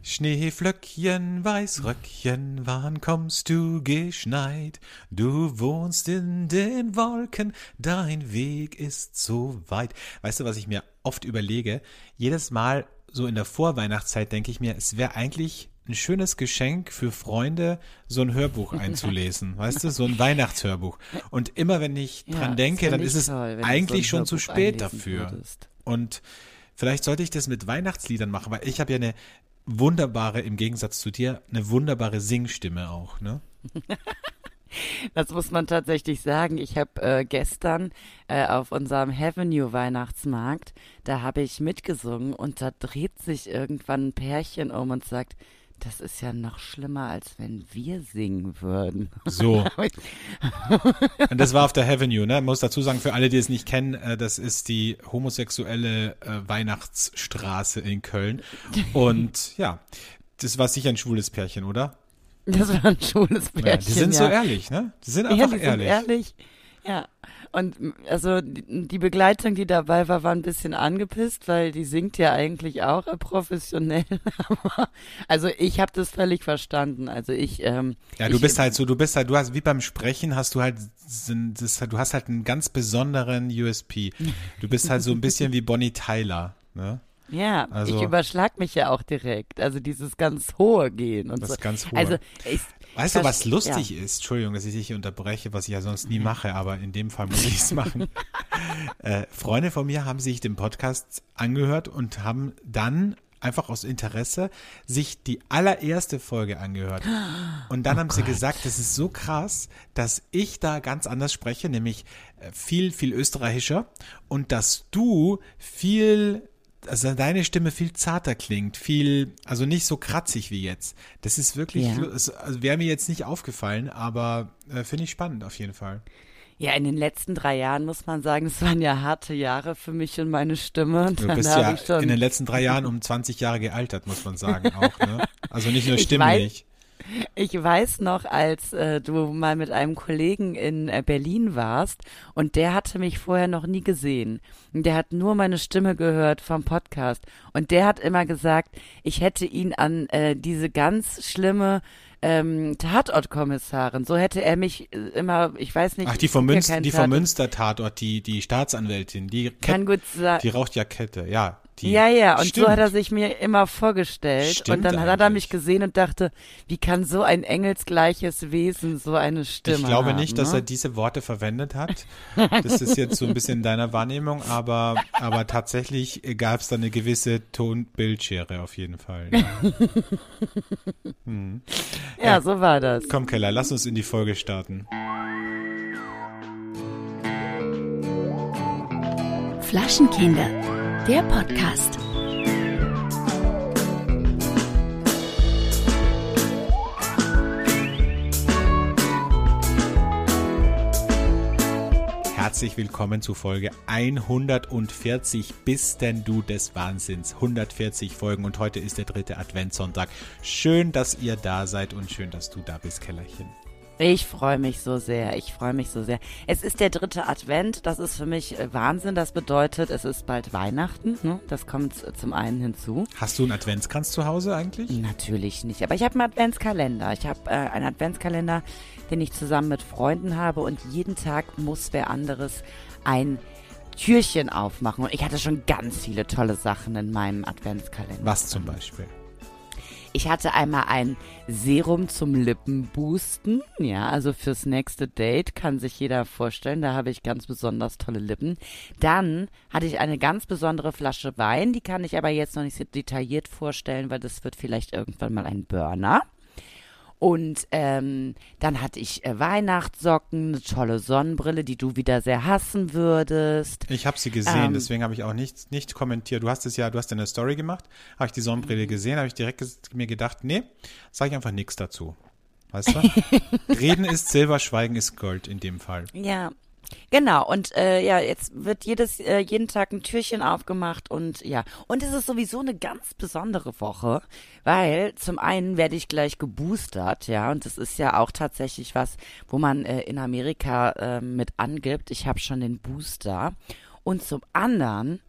Schneeflöckchen, Weißröckchen, wann kommst du geschneit? Du wohnst in den Wolken, dein Weg ist so weit. Weißt du, was ich mir oft überlege? Jedes Mal so in der Vorweihnachtszeit denke ich mir, es wäre eigentlich ein schönes Geschenk für Freunde, so ein Hörbuch einzulesen, weißt du, so ein Weihnachtshörbuch. Und immer wenn ich dran denke, dann ist es eigentlich schon zu spät dafür. Und vielleicht sollte ich das mit Weihnachtsliedern machen, weil ich habe ja eine wunderbare, im Gegensatz zu dir, eine wunderbare Singstimme auch, ne? Das muss man tatsächlich sagen. Ich habe gestern auf unserem Avenue Weihnachtsmarkt, da habe ich mitgesungen und da dreht sich irgendwann ein Pärchen um und sagt, das ist ja noch schlimmer, als wenn wir singen würden. So. Und das war auf der Avenue, ne? Ich muss dazu sagen, für alle, die es nicht kennen, das ist die homosexuelle Weihnachtsstraße in Köln. Und ja, das war sicher ein schwules Pärchen, oder? Das war ein schwules Pärchen, ja. Die sind so ehrlich, ne? Die sind einfach ehrlich. Sind ehrlich. Ja. Und also die Begleitung, die dabei war, war ein bisschen angepisst, weil die singt ja eigentlich auch professionell. Also ich habe das völlig verstanden. Also du hast wie beim Sprechen hast du halt du hast halt einen ganz besonderen USP. Du bist halt so ein bisschen wie Bonnie Tyler, ne? Ja, also, ich überschlag mich ja auch direkt. Also dieses ganz hohe Gehen und das so. Ganz hohe. Also weißt du, was lustig ist? Entschuldigung, dass ich dich hier unterbreche, was ich ja sonst nie mache, aber in dem Fall muss ich es machen. Freunde von mir haben sich den Podcast angehört und haben dann einfach aus Interesse sich die allererste Folge angehört. Und dann haben sie gesagt, das ist so krass, dass ich da ganz anders spreche, nämlich viel, viel österreichischer und dass du also deine Stimme viel zarter klingt, also nicht so kratzig wie jetzt. Das ist wirklich, also wäre mir jetzt nicht aufgefallen, aber finde ich spannend auf jeden Fall. Ja, in den letzten 3 Jahren muss man sagen, es waren ja harte Jahre für mich und meine Stimme. Und du bist ja in den letzten 3 Jahren um 20 Jahre gealtert, muss man sagen auch, ne? Also nicht nur stimmlich. Ich weiß noch, als du mal mit einem Kollegen in Berlin warst und der hatte mich vorher noch nie gesehen. Und der hat nur meine Stimme gehört vom Podcast. Und der hat immer gesagt, ich hätte ihn an diese ganz schlimme Tatortkommissarin. So hätte er mich immer, ich weiß nicht. Ach, die vom Münster-Tatort, die Staatsanwältin, kann gut sein. Die raucht ja Kette, ja. Ja, und so hat er sich mir immer vorgestellt. Stimmt, und dann hat er mich gesehen und dachte, wie kann so ein engelsgleiches Wesen so eine Stimme haben? Ich glaube nicht, dass er diese Worte verwendet hat. Das ist jetzt so ein bisschen in deiner Wahrnehmung, aber tatsächlich gab es da eine gewisse Ton-Bildschere auf jeden Fall. Ja. Ja, so war das. Komm, Keller, lass uns in die Folge starten. Flaschenkinder, der Podcast. Herzlich willkommen zu Folge 140. Bist denn du des Wahnsinns? 140 Folgen und heute ist der 3. Adventssonntag. Schön, dass ihr da seid und schön, dass du da bist, Kellerchen. Ich freue mich so sehr, Es ist der 3. Advent, das ist für mich Wahnsinn, das bedeutet, es ist bald Weihnachten, ne? Das kommt zum einen hinzu. Hast du einen Adventskranz zu Hause eigentlich? Natürlich nicht, aber ich habe einen Adventskalender. Ich habe einen Adventskalender, den ich zusammen mit Freunden habe und jeden Tag muss wer anderes ein Türchen aufmachen. Und ich hatte schon ganz viele tolle Sachen in meinem Adventskalender. Was zum Beispiel? Ich hatte einmal ein Serum zum Lippenboosten, ja, also fürs nächste Date, kann sich jeder vorstellen, da habe ich ganz besonders tolle Lippen. Dann hatte ich eine ganz besondere Flasche Wein, die kann ich aber jetzt noch nicht so detailliert vorstellen, weil das wird vielleicht irgendwann mal ein Burner. Und dann hatte ich Weihnachtssocken, eine tolle Sonnenbrille, die du wieder sehr hassen würdest. Ich habe sie gesehen, deswegen habe ich auch nicht kommentiert. Du hast eine Story gemacht, habe ich die Sonnenbrille gesehen, habe ich direkt mir gedacht, nee, sage ich einfach nichts dazu. Weißt du? Reden ist Silber, Schweigen ist Gold in dem Fall. Ja. Genau, und jetzt wird jeden Tag ein Türchen aufgemacht und es ist sowieso eine ganz besondere Woche, weil zum einen werde ich gleich geboostert, ja, und das ist ja auch tatsächlich was, wo man in Amerika mit angibt, ich habe schon den Booster, und zum anderen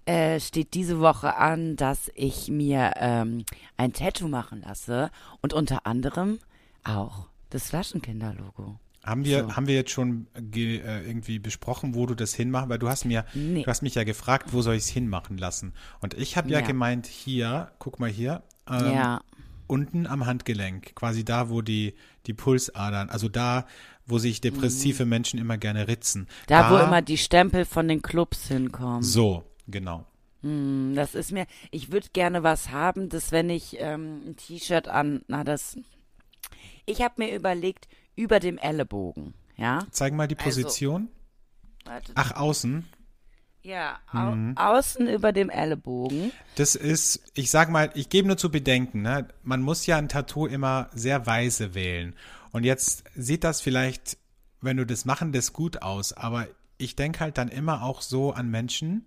steht diese Woche an, dass ich mir ein Tattoo machen lasse und unter anderem auch das Flaschenkinder-Logo. Haben wir jetzt schon irgendwie besprochen, wo du das hinmachst? Weil du hast mich ja gefragt, wo soll ich es hinmachen lassen? Und ich habe ja gemeint, hier, guck mal hier, unten am Handgelenk, quasi da, wo die Pulsadern, also da, wo sich depressive Menschen immer gerne ritzen. Da, wo immer die Stempel von den Clubs hinkommen. So, genau. Das ist mir, ich würde gerne was haben, dass wenn ich ein T-Shirt ich habe mir überlegt, über dem Ellenbogen, ja. Zeig mal die Position. Warte. Ach, außen. Ja, außen über dem Ellenbogen. Das ist, ich sag mal, ich gebe nur zu bedenken, ne? Man muss ja ein Tattoo immer sehr weise wählen. Und jetzt sieht das vielleicht, wenn du das das gut aus. Aber ich denke halt dann immer auch so an Menschen,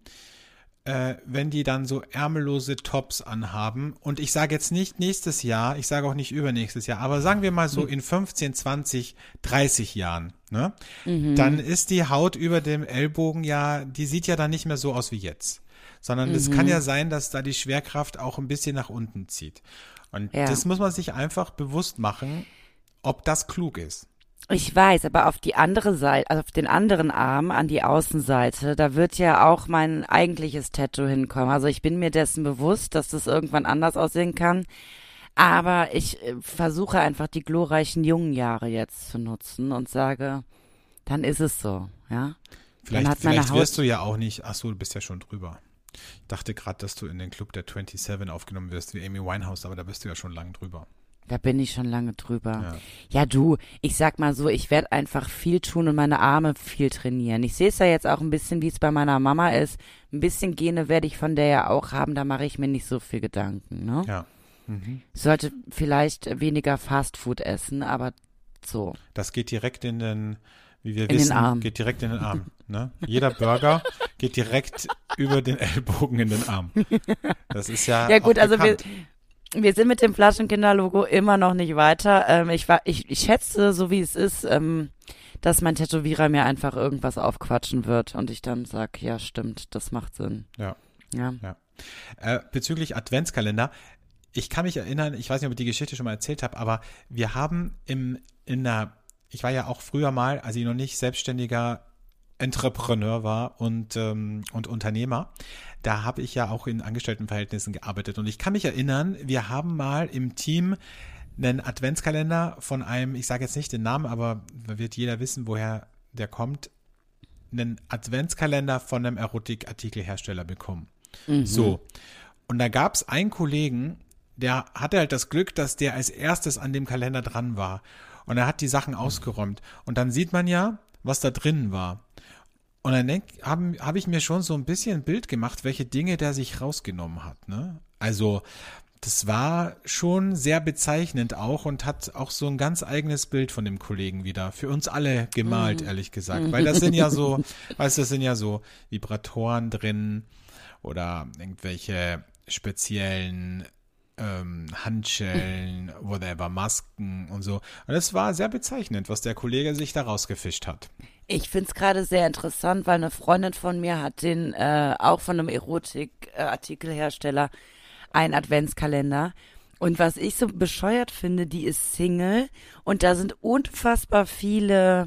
wenn die dann so ärmellose Tops anhaben. Und ich sage jetzt nicht nächstes Jahr, ich sage auch nicht übernächstes Jahr, aber sagen wir mal so in 15, 20, 30 Jahren, ne? Dann ist die Haut über dem Ellbogen die sieht ja dann nicht mehr so aus wie jetzt. Sondern es kann ja sein, dass da die Schwerkraft auch ein bisschen nach unten zieht. Und das muss man sich einfach bewusst machen, ob das klug ist. Ich weiß, aber auf die andere Seite, also auf den anderen Arm, an die Außenseite, da wird ja auch mein eigentliches Tattoo hinkommen. Also ich bin mir dessen bewusst, dass das irgendwann anders aussehen kann. Aber ich versuche einfach die glorreichen jungen Jahre jetzt zu nutzen und sage, dann ist es so, ja. Vielleicht wirst du ja auch nicht, ach so, du bist ja schon drüber. Ich dachte gerade, dass du in den Club der 27 aufgenommen wirst wie Amy Winehouse, aber da bist du ja schon lang drüber. Da bin ich schon lange drüber. Ja, du, ich sag mal so, ich werde einfach viel tun und meine Arme viel trainieren. Ich sehe es ja jetzt auch ein bisschen, wie es bei meiner Mama ist. Ein bisschen Gene werde ich von der ja auch haben, da mache ich mir nicht so viel Gedanken, ne? Ja. Ich sollte vielleicht weniger Fastfood essen, aber so. Das geht direkt in den, wie wir in wissen, den Arm. geht direkt in den Arm. Ne? Jeder Burger geht direkt über den Ellbogen in den Arm. Das ist ja gut, auch also bekannt. wir sind mit dem Flaschenkinder-Logo immer noch nicht weiter. Ich schätze, so wie es ist, dass mein Tätowierer mir einfach irgendwas aufquatschen wird und ich dann sage, ja stimmt, das macht Sinn. Ja. Ja. Bezüglich Adventskalender, ich kann mich erinnern, ich weiß nicht, ob ich die Geschichte schon mal erzählt habe, aber wir haben ich war ja auch früher mal, als ich noch nicht selbstständiger Entrepreneur war und Unternehmer, da habe ich ja auch in Angestelltenverhältnissen gearbeitet und ich kann mich erinnern, wir haben mal im Team einen Adventskalender von einem, ich sage jetzt nicht den Namen, aber da wird jeder wissen, woher der kommt, einen Adventskalender von einem Erotikartikelhersteller bekommen. So, und da gab es einen Kollegen, der hatte halt das Glück, dass der als erstes an dem Kalender dran war und er hat die Sachen ausgeräumt und dann sieht man ja, was da drin war. Und dann habe ich mir schon so ein bisschen ein Bild gemacht, welche Dinge der sich rausgenommen hat, ne? Also, das war schon sehr bezeichnend auch und hat auch so ein ganz eigenes Bild von dem Kollegen wieder für uns alle gemalt, ehrlich gesagt. Weil das sind ja so, Vibratoren drin oder irgendwelche speziellen Handschellen, whatever, Masken und so. Und es war sehr bezeichnend, was der Kollege sich da rausgefischt hat. Ich find's gerade sehr interessant, weil eine Freundin von mir hat den auch von einem Erotikartikelhersteller einen Adventskalender. Und was ich so bescheuert finde, die ist Single und da sind unfassbar viele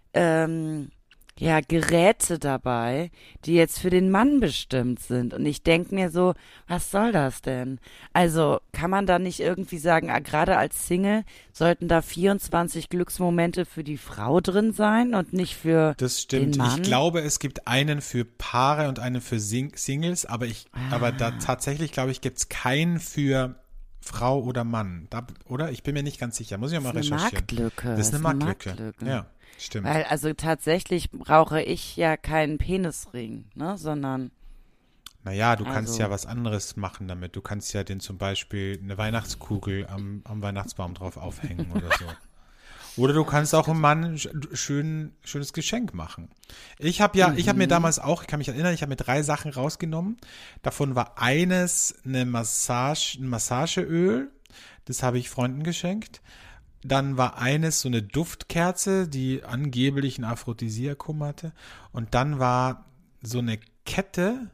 Geräte dabei, die jetzt für den Mann bestimmt sind. Und ich denke mir so, was soll das denn? Also kann man da nicht irgendwie sagen, gerade als Single sollten da 24 Glücksmomente für die Frau drin sein und nicht für Das stimmt. den Mann? Ich glaube, es gibt einen für Paare und einen für Singles, aber da tatsächlich, glaube ich, gibt es keinen für Frau oder Mann. Oder? Ich bin mir nicht ganz sicher. Muss ich mal recherchieren. Das ist eine Marktlücke. Ja. Stimmt. Weil also tatsächlich brauche ich ja keinen Penisring, ne, sondern naja, du kannst ja was anderes machen damit. Du kannst ja den zum Beispiel eine Weihnachtskugel am Weihnachtsbaum drauf aufhängen oder so. Oder du kannst auch einem Mann ein schönes Geschenk machen. Ich habe mir damals auch, ich kann mich erinnern, ich habe mir 3 Sachen rausgenommen. Davon war eines ein Massageöl. Das habe ich Freunden geschenkt. Dann war eines so eine Duftkerze, die angeblich ein Aphrodisiakum hatte. Und dann war so eine Kette,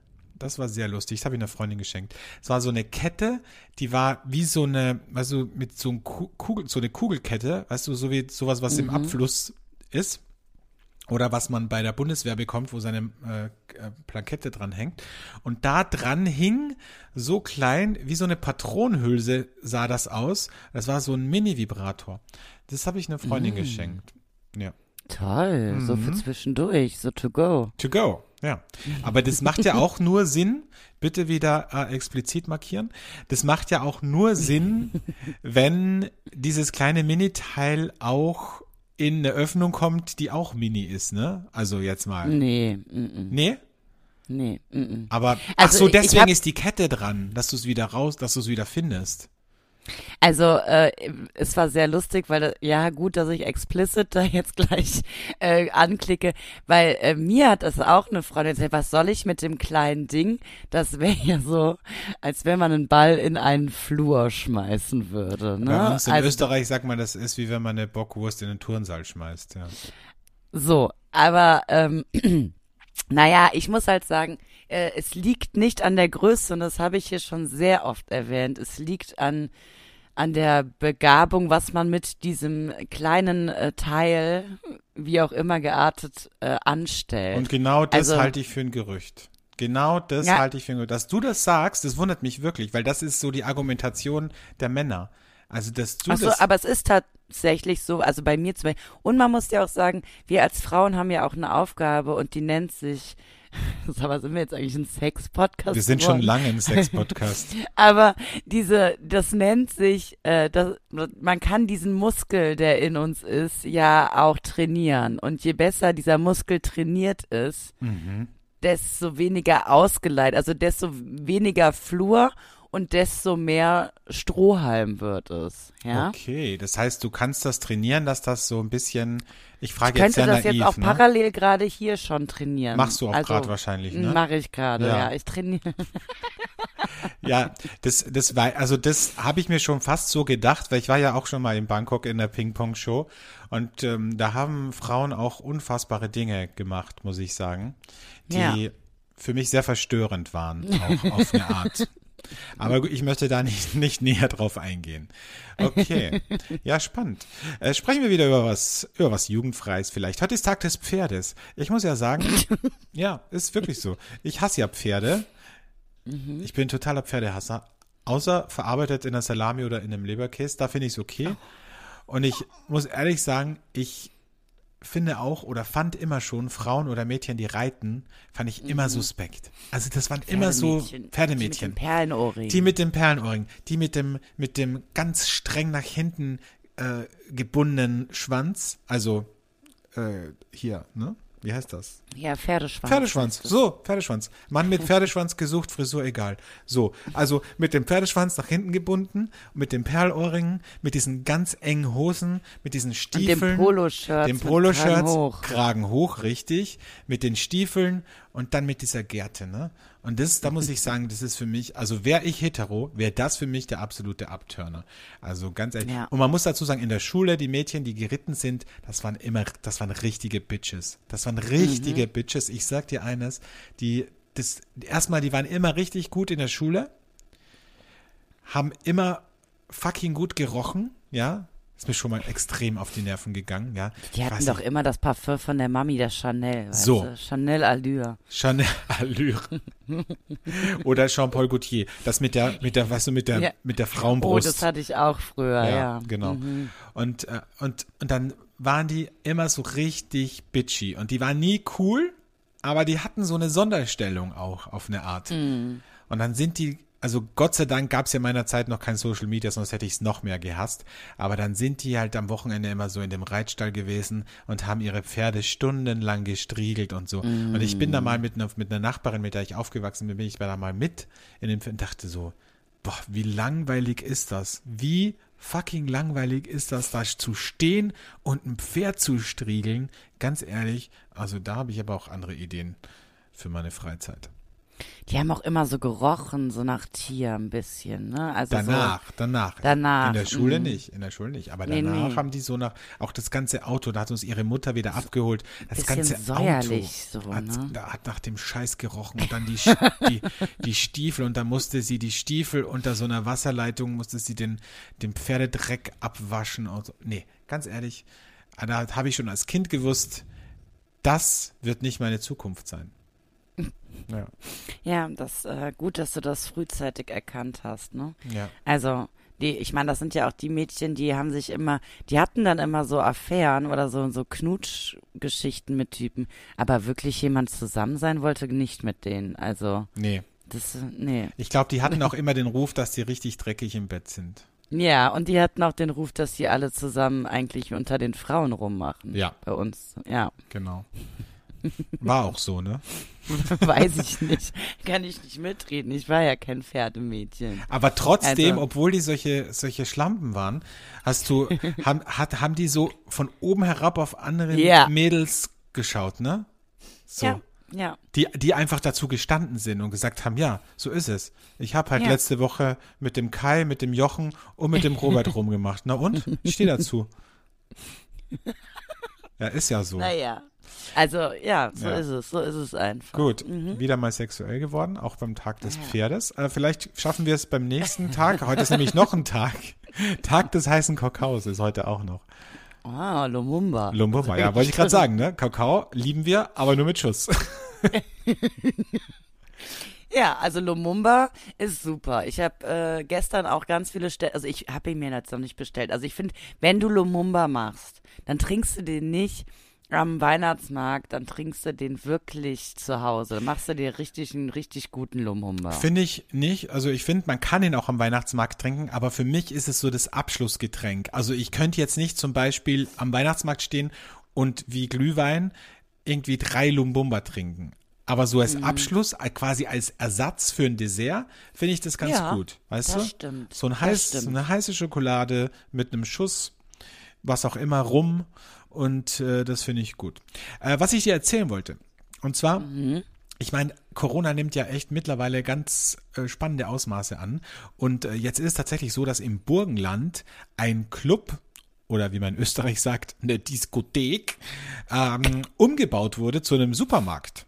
Das war sehr lustig. Das habe ich einer Freundin geschenkt. Es war so eine Kette, die war wie so eine, weißt du, mit so einem so eine Kugelkette, weißt du, so wie sowas, was im Abfluss ist. Oder was man bei der Bundeswehr bekommt, wo seine Plakette dran hängt. Und da dran hing, so klein, wie so eine Patronenhülse sah das aus. Das war so ein Mini-Vibrator. Das habe ich einer Freundin geschenkt. Ja. Toll, so für zwischendurch, so to go. To go, ja. Aber das macht ja auch nur Sinn, bitte wieder explizit markieren, das macht ja auch nur Sinn, wenn dieses kleine Mini-Teil auch in eine Öffnung kommt, die auch mini ist, ne? Also jetzt mal. Nee. Nee? Nee. Aber, Also ach so, deswegen ich hab- ist die Kette dran, dass du es wieder findest. Also es war sehr lustig, weil, ja gut, dass ich explicit da jetzt gleich anklicke, weil mir hat das auch eine Freundin gesagt, was soll ich mit dem kleinen Ding? Das wäre ja so, als wenn man einen Ball in einen Flur schmeißen würde. Ne? Bei uns in Also, Österreich sagt man, das ist wie wenn man eine Bockwurst in den Turnsaal schmeißt, ja. so, aber naja, ich muss halt sagen, es liegt nicht an der Größe und das habe ich hier schon sehr oft erwähnt. Es liegt an der Begabung, was man mit diesem kleinen Teil, wie auch immer geartet, anstellt. Und genau das Also- halte ich für ein Gerücht. Genau das Ja. halte ich für ein Gerücht. Dass du das sagst, das wundert mich wirklich, weil das ist so die Argumentation der Männer. Also, dass du Ach so, das... aber es ist tatsächlich so, also bei mir zum Beispiel. Und man muss ja auch sagen, wir als Frauen haben ja auch eine Aufgabe und die nennt sich, aber sind wir jetzt eigentlich ein Sex-Podcast? Wir sind schon geworden? lange ein Sex-Podcast. Aber das nennt sich, man kann diesen Muskel, der in uns ist, ja auch trainieren. Und je besser dieser Muskel trainiert ist, desto weniger ausgeleitet, also desto weniger Flur und desto mehr Strohhalm wird es. Ja? Okay, das heißt, du kannst das trainieren, dass das so ein bisschen, ich Ich frage jetzt könnte sehr das naiv, jetzt auch ne? parallel gerade hier schon trainieren. Machst du auch Also, gerade wahrscheinlich, ne? Mache ich gerade, Ja. ja. Ich trainiere. Ja, das war, also das habe ich mir schon fast so gedacht, weil ich war ja auch schon mal in Bangkok in der Ping-Pong-Show und da haben Frauen auch unfassbare Dinge gemacht, muss ich sagen, die Ja. für mich sehr verstörend waren, auch auf eine Art. Aber gut, ich möchte da nicht näher drauf eingehen. Okay, ja, spannend. Sprechen wir wieder über was Jugendfreies vielleicht. Heute ist Tag des Pferdes. Ich muss ja sagen, ja, ist wirklich so. Ich hasse ja Pferde. Ich bin totaler Pferdehasser. Außer verarbeitet in der Salami oder in einem Leberkäse, da finde ich es okay. Und ich muss ehrlich sagen, ich finde auch oder fand immer schon Frauen oder Mädchen, die reiten, fand ich immer suspekt. Also das waren immer so Pferdemädchen. Mit dem Perlenohrring. Die mit dem Perlenohrring, die mit dem ganz streng nach hinten gebundenen Schwanz, also hier, ne? Wie heißt das? Ja, Pferdeschwanz. Pferdeschwanz, so, Pferdeschwanz. Mann mit Pferdeschwanz gesucht, Frisur egal. So, also mit dem Pferdeschwanz nach hinten gebunden, mit dem Perlohrringen, mit diesen ganz engen Hosen, mit diesen Stiefeln. Poloshirts Dem mit Poloshirts, Kragen hoch. Kragen hoch, richtig, mit den Stiefeln und dann mit dieser Gerte, ne? Und da muss ich sagen, das ist für mich, also wäre ich hetero, wäre das für mich der absolute Abturner. Also ganz ehrlich. Ja. Und man muss dazu sagen, in der Schule, die Mädchen, die geritten sind, das waren richtige Bitches. Das waren richtige Bitches. Ich sag dir eines, die waren immer richtig gut in der Schule, haben immer fucking gut gerochen, ja. Ist mir schon mal extrem auf die Nerven gegangen, ja. Die Ich hatten weiß doch nicht. immer das Parfum von der Mami, das Chanel. Weißt So. du? Chanel Allure. Chanel Allure. Oder Jean-Paul Gaultier. Das mit der, weißt du, mit der Oh, Frauenbrust. das hatte ich auch früher, ja. Genau. Und dann waren die immer so richtig bitchy. Und die waren nie cool, aber die hatten so eine Sonderstellung auch auf eine Art. Und dann sind die, also Gott sei Dank gab es ja in meiner Zeit noch kein Social Media, sonst hätte ich es noch mehr gehasst. Aber dann sind die halt am Wochenende immer so in dem Reitstall gewesen und haben ihre Pferde stundenlang gestriegelt und so. Und ich bin da mal mit einer Nachbarin, mit der ich aufgewachsen bin, da mal mit in den und dachte so, boah, wie langweilig ist das? Wie fucking langweilig ist das, da zu stehen und ein Pferd zu striegeln? Ganz ehrlich, also da habe ich aber auch andere Ideen für meine Freizeit. Die haben auch immer so gerochen, so nach Tier ein bisschen, ne? Also Danach. Danach. In der Schule nicht, aber Nee, danach nee. haben die so auch das ganze Auto, da hat uns ihre Mutter wieder abgeholt, das bisschen ganze säuerlich Auto so, hat, ne? da hat nach dem Scheiß gerochen und dann die Stiefel und dann musste sie die Stiefel unter so einer Wasserleitung, musste sie den Pferdedreck abwaschen und so. Nee, ganz ehrlich, da habe ich schon als Kind gewusst, das wird nicht meine Zukunft sein. Ja. Ja, gut, dass du das frühzeitig erkannt hast, ne? Ja. Also, ich meine, das sind ja auch die Mädchen, die hatten dann immer so Affären oder so Knutschgeschichten mit Typen, aber wirklich jemand zusammen sein wollte nicht mit denen, also. Nee. Nee. Ich glaube, die hatten auch immer den Ruf, dass die richtig dreckig im Bett sind. Ja, und die hatten auch den Ruf, dass die alle zusammen eigentlich unter den Frauen rummachen. Ja. Bei uns, ja. Genau. War auch so, ne? Weiß ich nicht. Kann ich nicht mitreden. Ich war ja kein Pferdemädchen. Aber trotzdem, Also. obwohl die solche Schlampen waren, haben die so von oben herab auf andere Ja. Mädels geschaut, ne? So. Ja. Die einfach dazu gestanden sind und gesagt haben, ja, so ist es. Ich habe halt Ja. letzte Woche mit dem Kai, mit dem Jochen und mit dem Robert rumgemacht. Na und? Ich stehe dazu. Ja, ist ja so. Naja. Also, ja, so Ja. ist es einfach. Gut, wieder mal sexuell geworden, auch beim Tag des Pferdes. Vielleicht schaffen wir es beim nächsten Tag. Heute ist nämlich noch ein Tag. Tag des heißen Kakaos ist heute auch noch. Ah, Lumumba. Lumumba, ja, wollte ich gerade sagen, ne? Kakao lieben wir, aber nur mit Schuss. Ja, also Lumumba ist super. Ich habe gestern auch ganz viele also ich habe ihn mir jetzt noch nicht bestellt. Also ich finde, wenn du Lumumba machst, dann trinkst du den nicht am Weihnachtsmarkt, dann trinkst du den wirklich zu Hause. Dann machst du dir einen richtig guten Lumumba. Finde ich nicht. Also ich finde, man kann ihn auch am Weihnachtsmarkt trinken, aber für mich ist es so das Abschlussgetränk. Also ich könnte jetzt nicht zum Beispiel am Weihnachtsmarkt stehen und wie Glühwein irgendwie 3 Lumumba trinken. Aber so als Abschluss, quasi als Ersatz für ein Dessert, finde ich das ganz Ja, gut. Weißt das du? stimmt, So das so stimmt. eine heiße Schokolade mit einem Schuss, was auch immer, rum. Und das finde ich gut. Was ich dir erzählen wollte, und zwar, ich meine, Corona nimmt ja echt mittlerweile ganz spannende Ausmaße an. Und jetzt ist es tatsächlich so, dass im Burgenland ein Club oder wie man in Österreich sagt, eine Diskothek umgebaut wurde zu einem Supermarkt.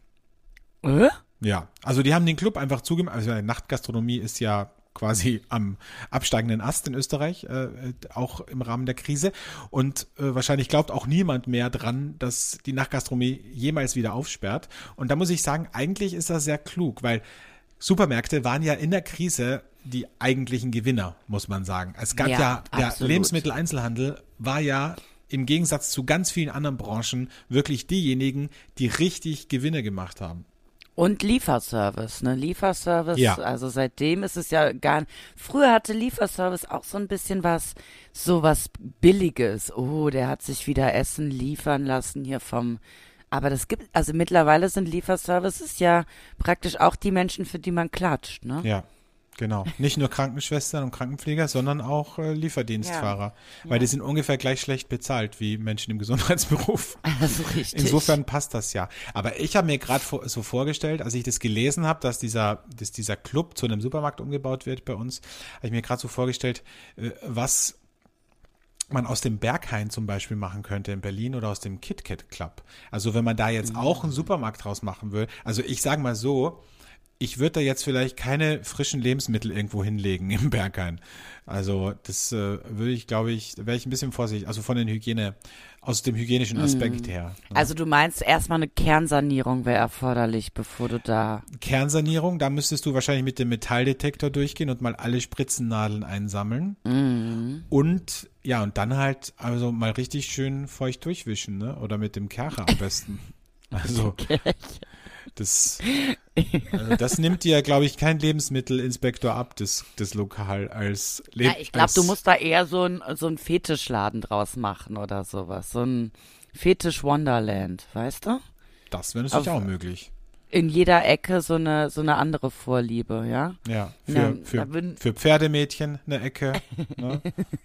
Ja, also die haben den Club einfach zugemacht. Also Nachtgastronomie ist ja quasi am absteigenden Ast in Österreich, auch im Rahmen der Krise. Und wahrscheinlich glaubt auch niemand mehr dran, dass die Nachtgastronomie jemals wieder aufsperrt. Und da muss ich sagen, eigentlich ist das sehr klug, weil Supermärkte waren ja in der Krise die eigentlichen Gewinner, muss man sagen. Es gab Ja, der absolut. Lebensmitteleinzelhandel war ja im Gegensatz zu ganz vielen anderen Branchen wirklich diejenigen, die richtig Gewinne gemacht haben. Und Lieferservice, ne? Lieferservice, Ja. also seitdem ist es ja früher hatte Lieferservice auch so ein bisschen sowas Billiges. Oh, der hat sich wieder Essen liefern lassen hier aber also mittlerweile sind Lieferservices ja praktisch auch die Menschen, für die man klatscht, ne? Ja, genau. Nicht nur Krankenschwestern und Krankenpfleger, sondern auch Lieferdienstfahrer. Weil die sind ungefähr gleich schlecht bezahlt wie Menschen im Gesundheitsberuf. Also richtig. Insofern passt das ja. Aber ich habe mir gerade so vorgestellt, als ich das gelesen habe, dass dieser Club zu einem Supermarkt umgebaut wird bei uns, habe ich mir gerade so vorgestellt, was man aus dem Berghain zum Beispiel machen könnte in Berlin oder aus dem KitKat Club. Also wenn man da jetzt auch einen Supermarkt draus machen will. Also ich sage mal so, ich würde da jetzt vielleicht keine frischen Lebensmittel irgendwo hinlegen im Berghain. Also das würde ich, glaube ich, da wäre ich ein bisschen vorsichtig. Also aus dem hygienischen Aspekt her. Ne? Also du meinst erstmal eine Kernsanierung wäre erforderlich, bevor du da. Kernsanierung, da müsstest du wahrscheinlich mit dem Metalldetektor durchgehen und mal alle Spritzennadeln einsammeln. Und ja, und dann halt also mal richtig schön feucht durchwischen, ne? Oder mit dem Kercher am besten. Also das nimmt dir, glaube ich, kein Lebensmittelinspektor ab, das Lokal als Ja, ich glaube, du musst da eher so ein Fetischladen draus machen oder sowas. So ein Fetisch Wonderland, weißt du? Das wäre natürlich auch möglich. In jeder Ecke so eine andere Vorliebe, ja? Ja, Ja, für Pferdemädchen eine Ecke. Ne?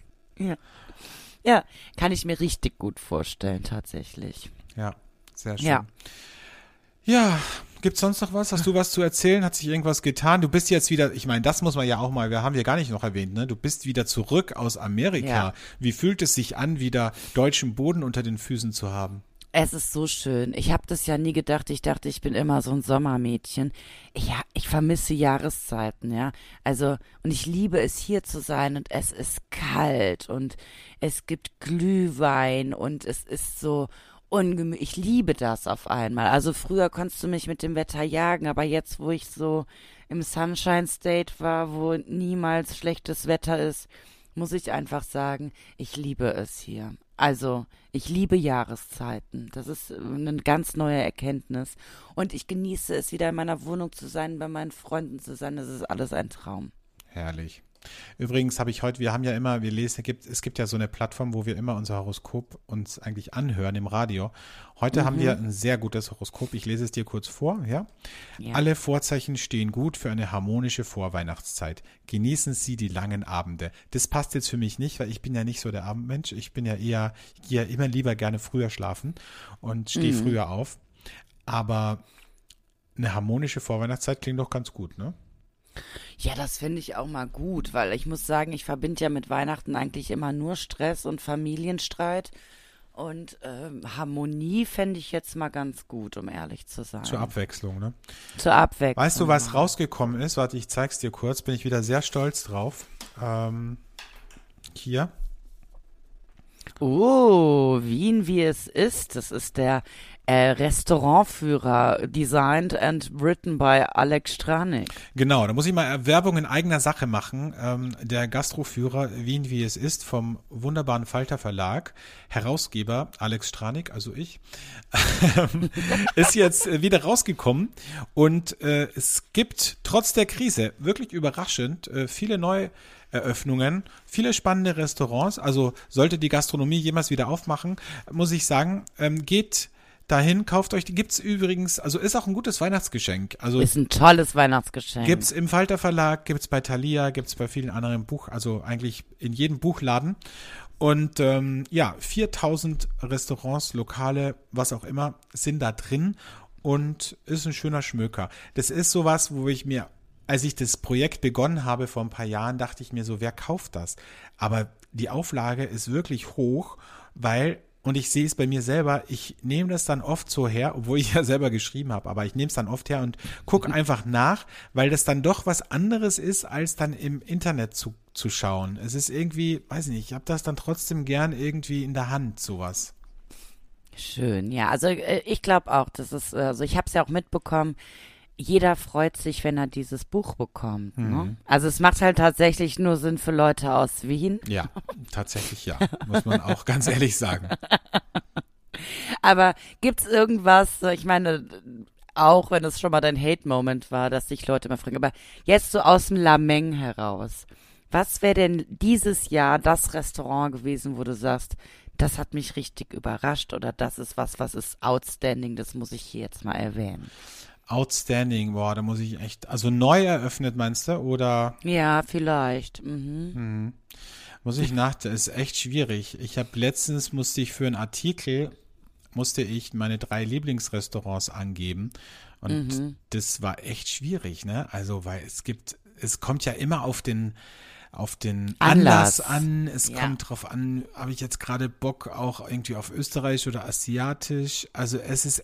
Ja, kann ich mir richtig gut vorstellen, tatsächlich. Ja, sehr schön. Ja. Ja, Gibt's sonst noch was? Hast du was zu erzählen? Hat sich irgendwas getan? Du bist jetzt wieder, ich meine, das muss man ja auch mal, wir haben ja gar nicht noch erwähnt, ne? Du bist wieder zurück aus Amerika. Ja. Wie fühlt es sich an, wieder deutschen Boden unter den Füßen zu haben? Es ist so schön. Ich habe das ja nie gedacht. Ich dachte, ich bin immer so ein Sommermädchen. Ja, ich vermisse Jahreszeiten, ja. Also, und ich liebe es, hier zu sein und es ist kalt und es gibt Glühwein und es ist so ungemütlich. Ich liebe das auf einmal. Also früher konntest du mich mit dem Wetter jagen, aber jetzt, wo ich so im Sunshine State war, wo niemals schlechtes Wetter ist, muss ich einfach sagen, ich liebe es hier. Also, ich liebe Jahreszeiten. Das ist eine ganz neue Erkenntnis. Und ich genieße es, wieder in meiner Wohnung zu sein, bei meinen Freunden zu sein. Das ist alles ein Traum. Herrlich. Übrigens habe ich heute, wir haben ja immer, es gibt ja so eine Plattform, wo wir immer unser Horoskop uns eigentlich anhören im Radio. Heute haben wir ein sehr gutes Horoskop. Ich lese es dir kurz vor, ja? Ja. Alle Vorzeichen stehen gut für eine harmonische Vorweihnachtszeit. Genießen Sie die langen Abende. Das passt jetzt für mich nicht, weil ich bin ja nicht so der Abendmensch. Ich bin ja eher, ich gehe ja immer lieber gerne früher schlafen und stehe früher auf. Aber eine harmonische Vorweihnachtszeit klingt doch ganz gut, ne? Ja, das finde ich auch mal gut, weil ich muss sagen, ich verbinde ja mit Weihnachten eigentlich immer nur Stress und Familienstreit. Und Harmonie fände ich jetzt mal ganz gut, um ehrlich zu sein. Zur Abwechslung, ne? Zur Abwechslung. Weißt du, was rausgekommen ist? Warte, ich zeig's dir kurz. Bin ich wieder sehr stolz drauf. Hier. Oh, Wien wie es ist. Das ist der Restaurantführer, designed and written by Alex Stranik. Genau, da muss ich mal Werbung in eigener Sache machen. Der Gastroführer Wien wie es ist vom wunderbaren Falter Verlag, Herausgeber Alex Stranik, also ich, ist jetzt wieder rausgekommen und es gibt trotz der Krise wirklich überraschend viele Neueröffnungen, viele spannende Restaurants. Also sollte die Gastronomie jemals wieder aufmachen, muss ich sagen, geht dahin, kauft euch, gibt's übrigens, also ist auch ein gutes Weihnachtsgeschenk. Also Ist ein tolles Weihnachtsgeschenk. gibt's im Falter Verlag, gibt's bei Thalia, gibt's bei vielen anderen also eigentlich in jedem Buchladen. Und 4000 Restaurants, Lokale, was auch immer, sind da drin und ist ein schöner Schmöker. Das ist sowas, wo ich mir, als ich das Projekt begonnen habe vor ein paar Jahren, dachte ich mir so, wer kauft das? Aber die Auflage ist wirklich hoch, und ich sehe es bei mir selber, ich nehme das dann oft so her, obwohl ich ja selber geschrieben habe, aber ich nehme es dann oft her und gucke einfach nach, weil das dann doch was anderes ist, als dann im Internet zu schauen. Es ist irgendwie, weiß ich nicht, ich habe das dann trotzdem gern irgendwie in der Hand, sowas. Schön, ja. Also ich glaube auch, das ist, also ich habe es ja auch mitbekommen, jeder freut sich, wenn er dieses Buch bekommt. Ne? Also es macht halt tatsächlich nur Sinn für Leute aus Wien. Ja, tatsächlich ja, muss man auch ganz ehrlich sagen. Aber gibt's irgendwas, ich meine, auch wenn es schon mal dein Hate-Moment war, dass sich Leute immer fragen, aber jetzt so aus dem Lameng heraus, was wäre denn dieses Jahr das Restaurant gewesen, wo du sagst, das hat mich richtig überrascht oder das ist was ist outstanding, das muss ich hier jetzt mal erwähnen. Outstanding, boah, da muss ich echt, also neu eröffnet meinst du, oder? Ja, vielleicht. Muss ich das ist echt schwierig. Musste ich für einen Artikel, meine 3 Lieblingsrestaurants angeben und das war echt schwierig, ne? Also, weil es kommt ja immer auf den Anlass an, es kommt drauf an, habe ich jetzt gerade Bock auch irgendwie auf Österreich oder asiatisch, also es ist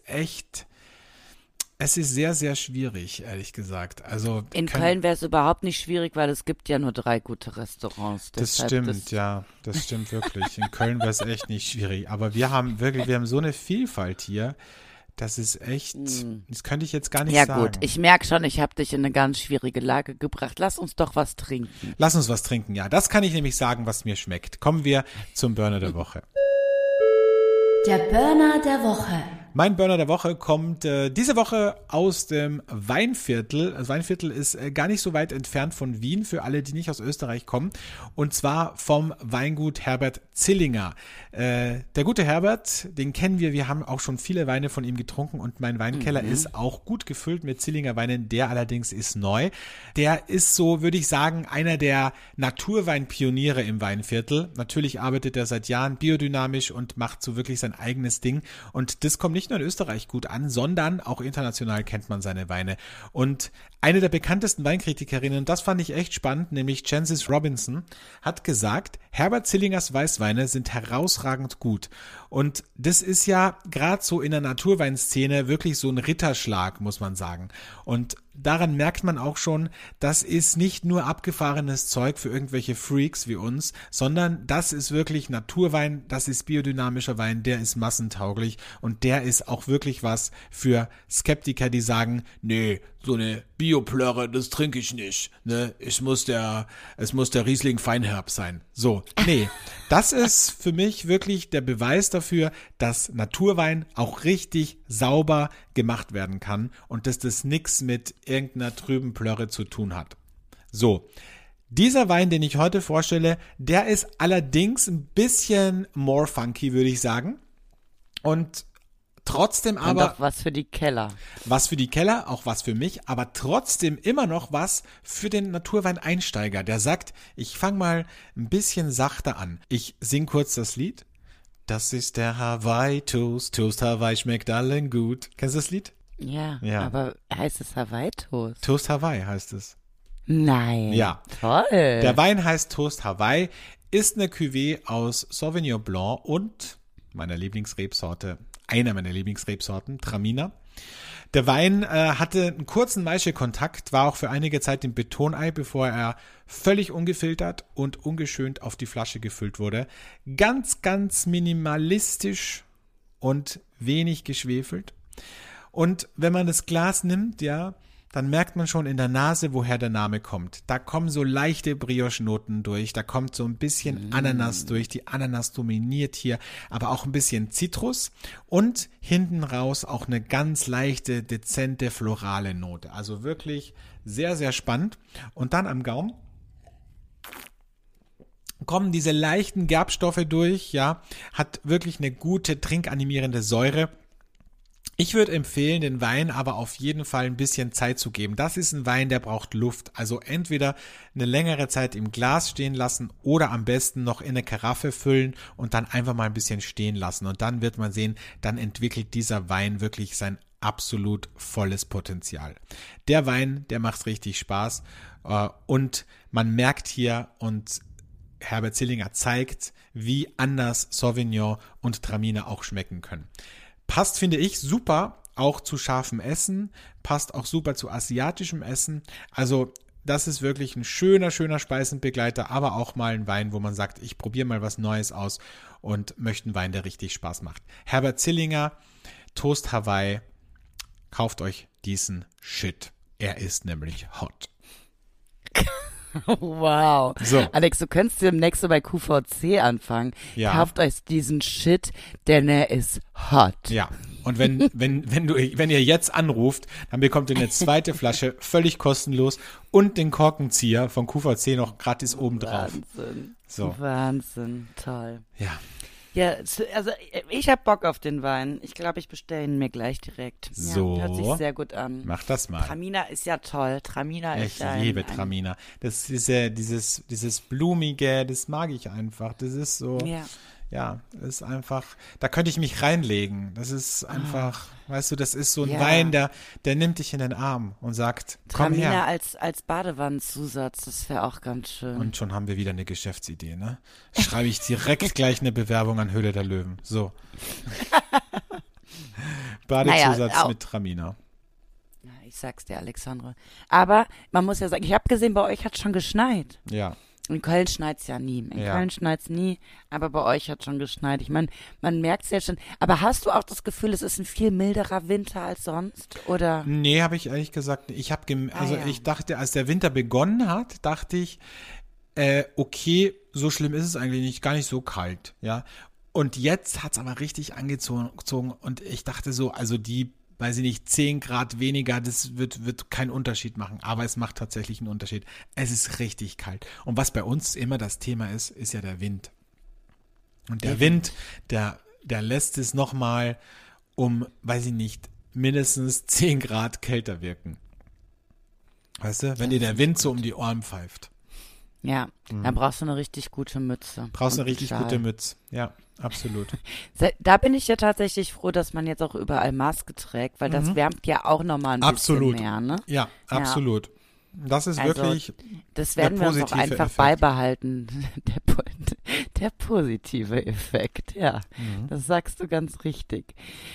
sehr, sehr schwierig, ehrlich gesagt. Also in Köln wäre es überhaupt nicht schwierig, weil es gibt ja nur 3 gute Restaurants. Das stimmt, ja, das stimmt wirklich. In Köln wäre es echt nicht schwierig. Aber wir haben so eine Vielfalt hier, das ist echt, das könnte ich jetzt gar nicht sagen. Ja gut, ich merke schon, ich habe dich in eine ganz schwierige Lage gebracht. Lass uns doch was trinken. Lass uns was trinken, ja. Das kann ich nämlich sagen, was mir schmeckt. Kommen wir zum Burner der Woche. Der Burner der Woche. Mein Burner der Woche kommt diese Woche aus dem Weinviertel. Das Weinviertel ist gar nicht so weit entfernt von Wien, für alle, die nicht aus Österreich kommen. Und zwar vom Weingut Herbert Zillinger. Der gute Herbert, den kennen wir haben auch schon viele Weine von ihm getrunken und mein Weinkeller ist auch gut gefüllt mit Zillinger Weinen. Der allerdings ist neu. Der ist so, würde ich sagen, einer der Naturweinpioniere im Weinviertel. Natürlich arbeitet er seit Jahren biodynamisch und macht so wirklich sein eigenes Ding. Und das kommt nicht nicht nur in Österreich gut an, sondern auch international kennt man seine Weine. Und eine der bekanntesten Weinkritikerinnen, und das fand ich echt spannend, nämlich Jancis Robinson, hat gesagt, Herbert Zillingers Weißweine sind herausragend gut. Und das ist ja gerade so in der Naturweinszene wirklich so ein Ritterschlag, muss man sagen. Und daran merkt man auch schon, das ist nicht nur abgefahrenes Zeug für irgendwelche Freaks wie uns, sondern das ist wirklich Naturwein, das ist biodynamischer Wein, der ist massentauglich und der ist auch wirklich was für Skeptiker, die sagen, nee, so eine Bioplörre, das trinke ich nicht, ne, es muss der Riesling Feinherb sein. So, nee, das ist für mich wirklich der Beweis dafür, dass Naturwein auch richtig sauber gemacht werden kann und dass das nichts mit irgendeiner trüben Plörre zu tun hat. So, dieser Wein, den ich heute vorstelle, der ist allerdings ein bisschen more funky, würde ich sagen. Und trotzdem aber. Und auch was für die Keller. Was für die Keller, auch was für mich, aber trotzdem immer noch was für den Naturweineinsteiger, der sagt, ich fange mal ein bisschen sachter an. Ich sing kurz das Lied. Das ist der Hawaii Toast. Toast Hawaii schmeckt allen gut. Kennst du das Lied? Ja, Ja. aber heißt es Hawaii-Toast? Toast Hawaii heißt es. Nein. Ja. Toll. Der Wein heißt Toast Hawaii, ist eine Cuvée aus Sauvignon Blanc und einer meiner Lieblingsrebsorten, Traminer. Der Wein hatte einen kurzen Maischekontakt, war auch für einige Zeit im Betonei, bevor er völlig ungefiltert und ungeschönt auf die Flasche gefüllt wurde. Ganz, ganz minimalistisch und wenig geschwefelt. Und wenn man das Glas nimmt, ja, dann merkt man schon in der Nase, woher der Name kommt. Da kommen so leichte Brioche-Noten durch, da kommt so ein bisschen Ananas durch, die Ananas dominiert hier, aber auch ein bisschen Zitrus und hinten raus auch eine ganz leichte, dezente, florale Note. Also wirklich sehr, sehr spannend. Und dann am Gaumen kommen diese leichten Gerbstoffe durch, ja, hat wirklich eine gute trinkanimierende Säure. Ich würde empfehlen, den Wein aber auf jeden Fall ein bisschen Zeit zu geben. Das ist ein Wein, der braucht Luft. Also entweder eine längere Zeit im Glas stehen lassen oder am besten noch in eine Karaffe füllen und dann einfach mal ein bisschen stehen lassen. Und dann wird man sehen, dann entwickelt dieser Wein wirklich sein absolut volles Potenzial. Der Wein, der macht richtig Spaß und man merkt hier und Herbert Zillinger zeigt, wie anders Sauvignon und Traminer auch schmecken können. Passt, finde ich, super auch zu scharfem Essen, passt auch super zu asiatischem Essen. Also das ist wirklich ein schöner Speisenbegleiter, aber auch mal ein Wein, wo man sagt, ich probiere mal was Neues aus und möchte einen Wein, der richtig Spaß macht. Herbert Zillinger, Toast Hawaii, kauft euch diesen Shit. Er ist nämlich hot. Wow. So. Alex, du könntest demnächst so bei QVC anfangen. Ja. Kauft euch diesen Shit, denn er ist hot. Ja. Und wenn ihr jetzt anruft, dann bekommt ihr eine zweite Flasche völlig kostenlos und den Korkenzieher von QVC noch gratis obendrauf. Wahnsinn. So. Wahnsinn. Toll. Ja. Ja, also ich hab Bock auf den Wein. Ich glaube, ich bestelle ihn mir gleich direkt. So. Ja, hört sich sehr gut an. Mach das mal. Traminer ist ja toll. Traminer Ich ist ja liebe Traminer. Das ist ja dieses Blumige, das mag ich einfach. Das ist so, ja, das ist einfach, da könnte ich mich reinlegen. Das ist einfach, weißt du, das ist so ein Wein, der nimmt dich in den Arm und sagt, komm Traminer her. als Badewannenzusatz, das wäre auch ganz schön. Und schon haben wir wieder eine Geschäftsidee, ne? Schreibe ich direkt gleich eine Bewerbung an Höhle der Löwen. So. Badezusatz mit Traminer. Ja, ich sag's dir, Alexandre. Aber man muss ja sagen, ich habe gesehen, bei euch hat schon geschneit. Ja. In Köln schneit's ja nie. Köln schneit's nie, aber bei euch hat schon geschneit. Ich meine, man merkt's ja schon. Aber hast du auch das Gefühl, es ist ein viel milderer Winter als sonst? Oder? Nee, habe ich ehrlich gesagt nicht. Ich dachte, als der Winter begonnen hat, dachte ich, okay, so schlimm ist es eigentlich nicht, gar nicht so kalt, ja. Und jetzt hat's aber richtig angezogen und ich dachte so, also die, weiß ich nicht, 10 Grad weniger, das wird keinen Unterschied machen, aber es macht tatsächlich einen Unterschied. Es ist richtig kalt. Und was bei uns immer das Thema ist ja der Wind. Und der Wind, der lässt es nochmal um, weiß ich nicht, mindestens 10 Grad kälter wirken. Weißt du, wenn dir der Wind so um die Ohren pfeift. Ja, dann brauchst du eine richtig gute Mütze. Brauchst und eine richtig einen gute Schal. Mütze. Ja, absolut. Da bin ich ja tatsächlich froh, dass man jetzt auch überall Maske trägt, weil das wärmt ja auch nochmal ein Absolut. bisschen mehr, ne? Ja, absolut. Das ist Also, wirklich Das werden wir uns auch positive einfach Effekt. beibehalten. Der positive Effekt, ja. Das sagst du ganz richtig.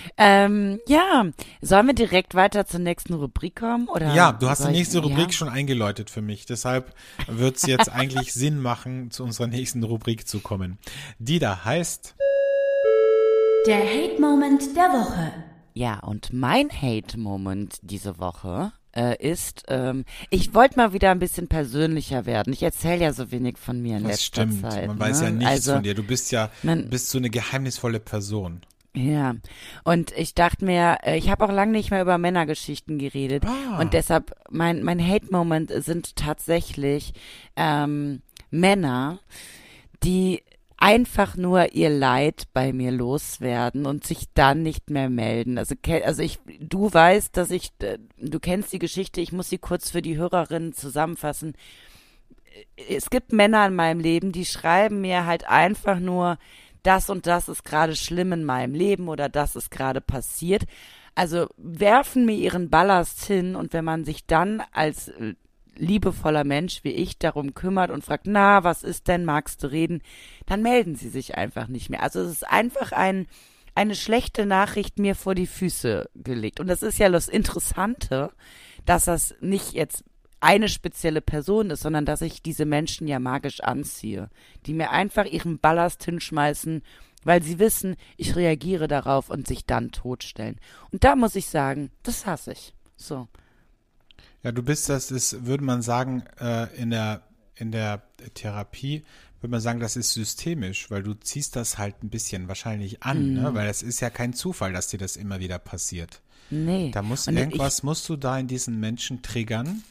Ja, sollen wir direkt weiter zur nächsten Rubrik kommen? Oder Ja, du hast soll die ich- nächste Rubrik ja? schon eingeläutet für mich. Deshalb wird es jetzt eigentlich Sinn machen, zu unserer nächsten Rubrik zu kommen. Die da heißt, Der Hate-Moment der Woche. Ja, und mein Hate-Moment diese Woche ist, ich wollte mal wieder ein bisschen persönlicher werden. Ich erzähle ja so wenig von mir in das letzter stimmt, Zeit. man weiß ne? ja nichts Also, von dir. Du bist bist so eine geheimnisvolle Person. Ja, und ich dachte mir, ich habe auch lange nicht mehr über Männergeschichten geredet und deshalb mein Hate-Moment sind tatsächlich Männer, die einfach nur ihr Leid bei mir loswerden und sich dann nicht mehr melden. Du weißt, du kennst die Geschichte, ich muss sie kurz für die Hörerinnen zusammenfassen. Es gibt Männer in meinem Leben, die schreiben mir halt einfach nur, das und das ist gerade schlimm in meinem Leben oder das ist gerade passiert. Also werfen mir ihren Ballast hin und wenn man sich dann als liebevoller Mensch wie ich darum kümmert und fragt, na, was ist denn, magst du reden, dann melden sie sich einfach nicht mehr. Also es ist einfach eine schlechte Nachricht mir vor die Füße gelegt. Und das ist ja das Interessante, dass das nicht jetzt eine spezielle Person ist, sondern dass ich diese Menschen ja magisch anziehe, die mir einfach ihren Ballast hinschmeißen, weil sie wissen, ich reagiere darauf und sich dann totstellen. Und da muss ich sagen, das hasse ich. So. Ja, würde man sagen, in der Therapie würde man sagen, das ist systemisch, weil du ziehst das halt ein bisschen wahrscheinlich an, ne? Weil es ist ja kein Zufall, dass dir das immer wieder passiert. Nee. Da musst du da in diesen Menschen triggern.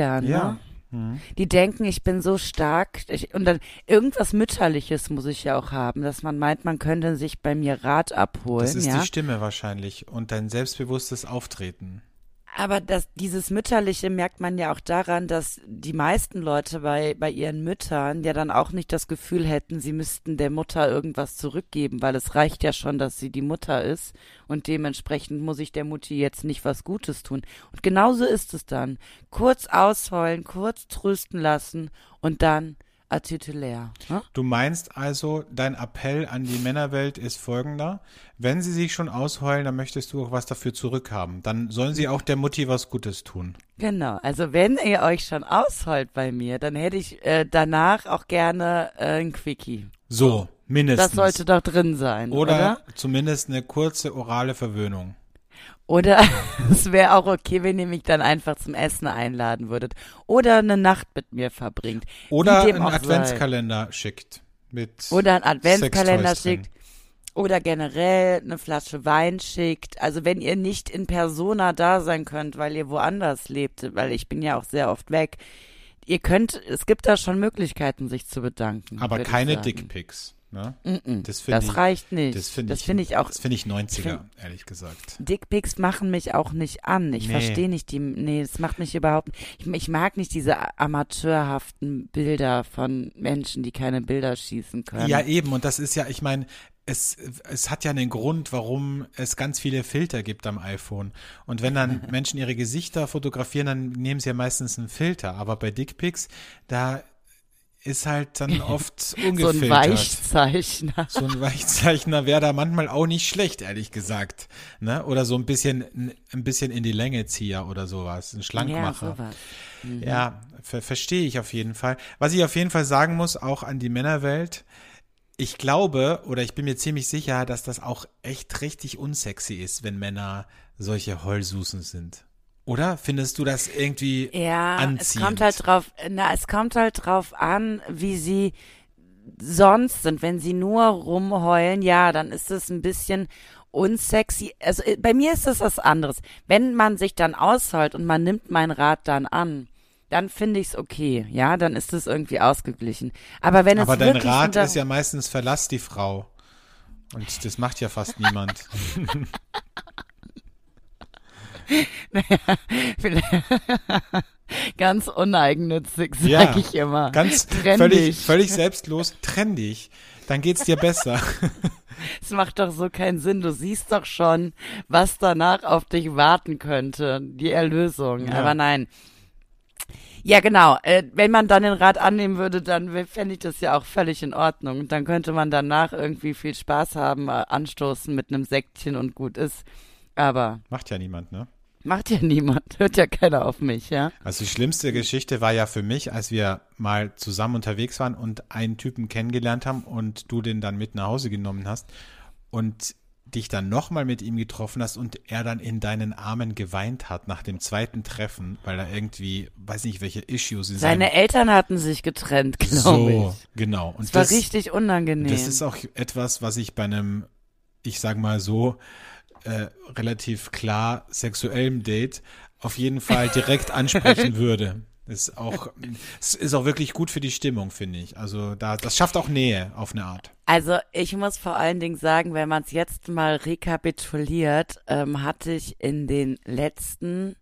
Ne? Die denken, ich bin so stark. Und dann irgendwas Mütterliches muss ich ja auch haben, dass man meint, man könnte sich bei mir Rat abholen. Das ist ja? die Stimme wahrscheinlich und dein selbstbewusstes Auftreten. Aber dieses Mütterliche merkt man ja auch daran, dass die meisten Leute bei ihren Müttern ja dann auch nicht das Gefühl hätten, sie müssten der Mutter irgendwas zurückgeben, weil es reicht ja schon, dass sie die Mutter ist und dementsprechend muss ich der Mutti jetzt nicht was Gutes tun. Und genauso ist es dann. Kurz ausheulen, kurz trösten lassen und dann titulär. Ne? Du meinst also, dein Appell an die Männerwelt ist folgender: Wenn sie sich schon ausheulen, dann möchtest du auch was dafür zurückhaben. Dann sollen sie auch der Mutti was Gutes tun. Genau, also wenn ihr euch schon ausheult bei mir, dann hätte ich danach auch gerne ein Quickie. So, mindestens. Das sollte doch drin sein, oder? Zumindest eine kurze orale Verwöhnung. Oder es wäre auch okay, wenn ihr mich dann einfach zum Essen einladen würdet. Oder eine Nacht mit mir verbringt. Oder Wie dem einen auch sei. Adventskalender schickt. Oder einen Adventskalender Sextoys drin. schickt. Oder generell eine Flasche Wein schickt. Also wenn ihr nicht in Persona da sein könnt, weil ihr woanders lebt, weil ich bin ja auch sehr oft weg. Es gibt da schon Möglichkeiten, sich zu bedanken. Aber würde ich keine sagen. Dickpics. Ne? Das find reicht nicht. Das finde auch. Das finde ich 90er, ehrlich gesagt. Dickpics machen mich auch nicht an. Ich verstehe nicht das macht mich überhaupt nicht. Ich mag nicht diese amateurhaften Bilder von Menschen, die keine Bilder schießen können. Ja, eben. Und das ist ja, ich meine, es hat ja einen Grund, warum es ganz viele Filter gibt am iPhone. Und wenn dann Menschen ihre Gesichter fotografieren, dann nehmen sie ja meistens einen Filter. Aber bei Dickpics, da ist halt dann oft ungefiltert. So ein Weichzeichner. So ein Weichzeichner wäre da manchmal auch nicht schlecht, ehrlich gesagt. Ne? Oder so ein bisschen in die Länge Zieher oder sowas. Ein Schlankmacher. Ja, sowas. Ja, verstehe ich auf jeden Fall. Was ich auf jeden Fall sagen muss, auch an die Männerwelt, ich glaube oder ich bin mir ziemlich sicher, dass das auch echt richtig unsexy ist, wenn Männer solche Heulsusen sind. Oder findest du das irgendwie anziehend? Es kommt halt drauf an, wie sie sonst sind. Wenn sie nur rumheulen, ja, dann ist es ein bisschen unsexy. Also bei mir ist es was anderes. Wenn man sich dann ausheult und man nimmt meinen Rat dann an, dann finde ich es okay, ja, dann ist es irgendwie ausgeglichen. Aber dein Rat ist ja meistens verlass die Frau. Und das macht ja fast niemand. Ganz uneigennützig, Ja, sag ich immer. Ganz Trendig. völlig selbstlos, trenn dich, dann geht's dir besser. Es macht doch so keinen Sinn. Du siehst doch schon, was danach auf dich warten könnte. Die Erlösung. Ja. Aber nein. Ja, genau. Wenn man dann den Rat annehmen würde, dann fände ich das ja auch völlig in Ordnung. Dann könnte man danach irgendwie viel Spaß haben, anstoßen mit einem Säckchen und gut ist. Aber Macht ja niemand, ne? macht ja niemand. Hört ja keiner auf mich, ja? Also die schlimmste Geschichte war ja für mich, als wir mal zusammen unterwegs waren und einen Typen kennengelernt haben und du den dann mit nach Hause genommen hast und dich dann nochmal mit ihm getroffen hast und er dann in deinen Armen geweint hat nach dem zweiten Treffen, weil er irgendwie, weiß nicht, welche Issues in Seine Eltern hatten sich getrennt, glaube So, ich. genau. Und Es war richtig unangenehm. das ist auch etwas, was ich bei einem, ich sag mal so, relativ klar sexuellem Date auf jeden Fall direkt ansprechen würde. Es ist auch wirklich gut für die Stimmung, finde ich. Also das schafft auch Nähe auf eine Art. Also ich muss vor allen Dingen sagen, wenn man es jetzt mal rekapituliert, hatte ich in den letzten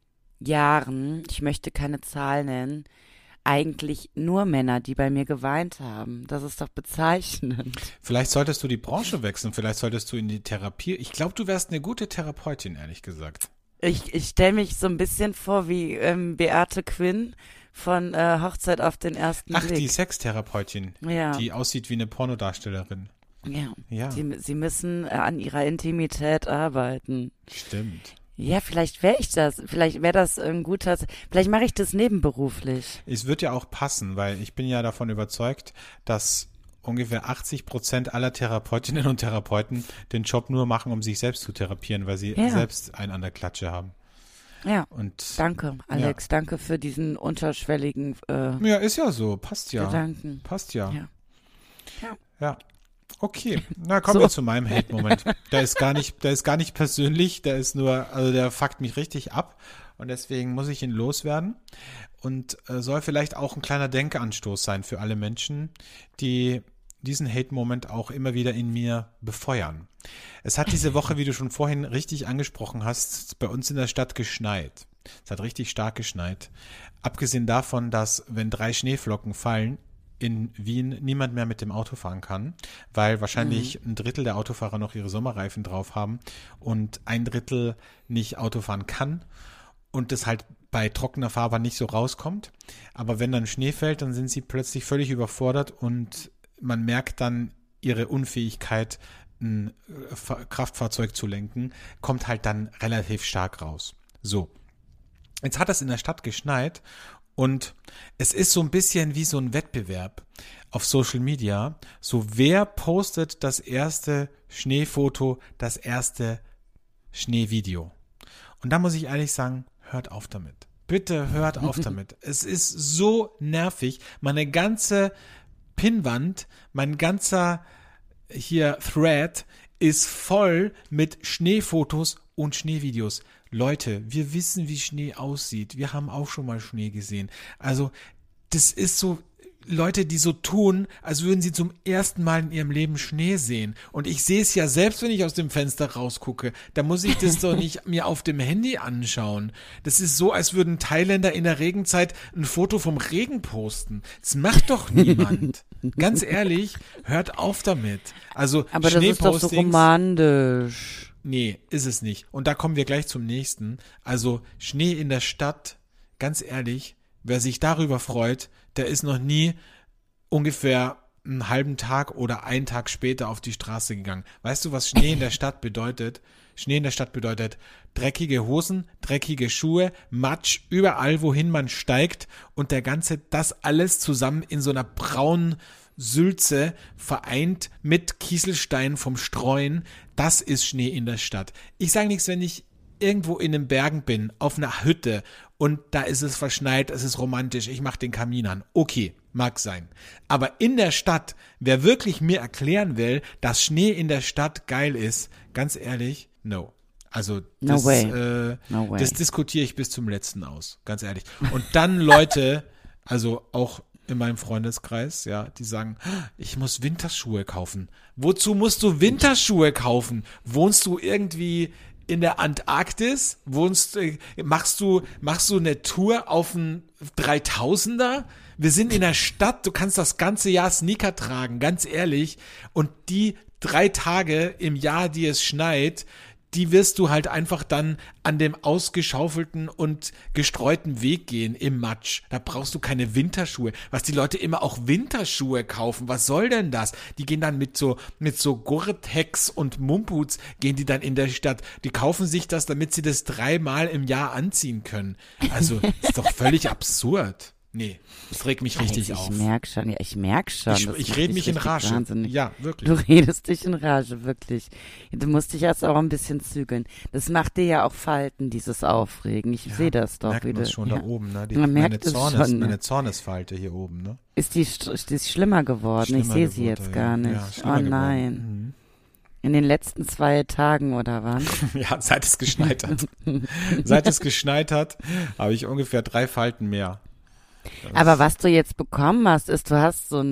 Jahren, ich möchte keine Zahl nennen, eigentlich nur Männer, die bei mir geweint haben. Das ist doch bezeichnend. Vielleicht solltest du die Branche wechseln, vielleicht solltest du in die Therapie. Ich glaube, du wärst eine gute Therapeutin, ehrlich gesagt. Ich stelle mich so ein bisschen vor wie Beate Quinn von Hochzeit auf den ersten Ach, Blick. die Sextherapeutin, Ja. die aussieht wie eine Pornodarstellerin. Ja. Ja. Sie müssen an ihrer Intimität arbeiten. Stimmt. Ja, vielleicht wäre ich das. Vielleicht wäre das ein guter. Vielleicht mache ich das nebenberuflich. Es wird ja auch passen, weil ich bin ja davon überzeugt, dass ungefähr 80% aller Therapeutinnen und Therapeuten den Job nur machen, um sich selbst zu therapieren, weil sie Ja. selbst einen an der Klatsche haben. Ja. Und Danke, Alex. Danke für diesen unterschwelligen ja, ist ja so, passt ja. Gedanken. Passt ja. Ja. Ja. Okay, na kommen So. wir zu meinem Hate-Moment. Der ist gar nicht persönlich, der ist nur, also der fuckt mich richtig ab und deswegen muss ich ihn loswerden und soll vielleicht auch ein kleiner Denkanstoß sein für alle Menschen, die diesen Hate-Moment auch immer wieder in mir befeuern. Es hat diese Woche, wie du schon vorhin richtig angesprochen hast, bei uns in der Stadt geschneit. Es hat richtig stark geschneit. Abgesehen davon, dass wenn 3 Schneeflocken fallen, in Wien niemand mehr mit dem Auto fahren kann, weil wahrscheinlich ein Drittel der Autofahrer noch ihre Sommerreifen drauf haben und ein Drittel nicht Auto fahren kann und das halt bei trockener Fahrbahn nicht so rauskommt. Aber wenn dann Schnee fällt, dann sind sie plötzlich völlig überfordert und man merkt dann ihre Unfähigkeit, ein Kraftfahrzeug zu lenken, kommt halt dann relativ stark raus. So, jetzt hat es in der Stadt geschneit und es ist so ein bisschen wie so ein Wettbewerb auf Social Media. So, wer postet das erste Schneefoto, das erste Schneevideo? Und da muss ich ehrlich sagen, hört auf damit. Bitte hört auf damit. Es ist so nervig. Meine ganze Pinnwand, mein ganzer hier Thread ist voll mit Schneefotos und Schneevideos. Leute, wir wissen, wie Schnee aussieht. Wir haben auch schon mal Schnee gesehen. Also, das ist so, Leute, die so tun, als würden sie zum ersten Mal in ihrem Leben Schnee sehen. Und ich sehe es ja selbst, wenn ich aus dem Fenster rausgucke. Da muss ich das doch nicht mir auf dem Handy anschauen. Das ist so, als würden Thailänder in der Regenzeit ein Foto vom Regen posten. Das macht doch niemand. Ganz ehrlich, hört auf damit. Also, Aber das ist doch so romantisch. Nee, ist es nicht. Und da kommen wir gleich zum nächsten. Also Schnee in der Stadt, ganz ehrlich, wer sich darüber freut, der ist noch nie ungefähr einen halben Tag oder einen Tag später auf die Straße gegangen. Weißt du, was Schnee in der Stadt bedeutet? Schnee in der Stadt bedeutet dreckige Hosen, dreckige Schuhe, Matsch, überall, wohin man steigt und das alles zusammen in so einer braunen Sülze vereint mit Kieselsteinen vom Streuen, das ist Schnee in der Stadt. Ich sage nichts, wenn ich irgendwo in den Bergen bin, auf einer Hütte und da ist es verschneit, es ist romantisch, ich mache den Kamin an. Okay, mag sein. Aber in der Stadt, wer wirklich mir erklären will, dass Schnee in der Stadt geil ist, ganz ehrlich, no. Also das, No way. Das diskutiere ich bis zum letzten aus, ganz ehrlich. Und dann Leute, also auch in meinem Freundeskreis, ja, die sagen, ich muss Winterschuhe kaufen. Wozu musst du Winterschuhe kaufen? Wohnst du irgendwie in der Antarktis, machst du eine Tour auf einen 3000er? Wir sind in der Stadt, du kannst das ganze Jahr Sneaker tragen, ganz ehrlich. Und die 3 Tage im Jahr, die es schneit, die wirst du halt einfach dann an dem ausgeschaufelten und gestreuten Weg gehen im Matsch. Da brauchst du keine Winterschuhe. Was die Leute immer auch Winterschuhe kaufen, was soll denn das? Die gehen dann mit so Gore-Tex und Mumpoots, gehen die dann in der Stadt. Die kaufen sich das, damit sie das 3-mal im Jahr anziehen können. Also, ist doch völlig absurd. Nee, das regt mich richtig auf. Ich merke schon. Ich rede mich in Rage. Wahnsinnig. Ja, wirklich. Du redest dich in Rage, wirklich. Du musst dich jetzt auch ein bisschen zügeln. Das macht dir ja auch Falten, dieses Aufregen. Ich sehe das doch. Merkt man es schon da oben, ne? Meine Zornesfalte hier oben, ne? Ist die schlimmer geworden? Ich sehe sie jetzt gar nicht. Oh nein. Mhm. In den letzten 2 Tagen oder wann? Ja, seit es geschneit hat. Seit es geschneit hat, habe ich ungefähr 3 Falten mehr. Aber was du jetzt bekommen hast, ist, du hast so,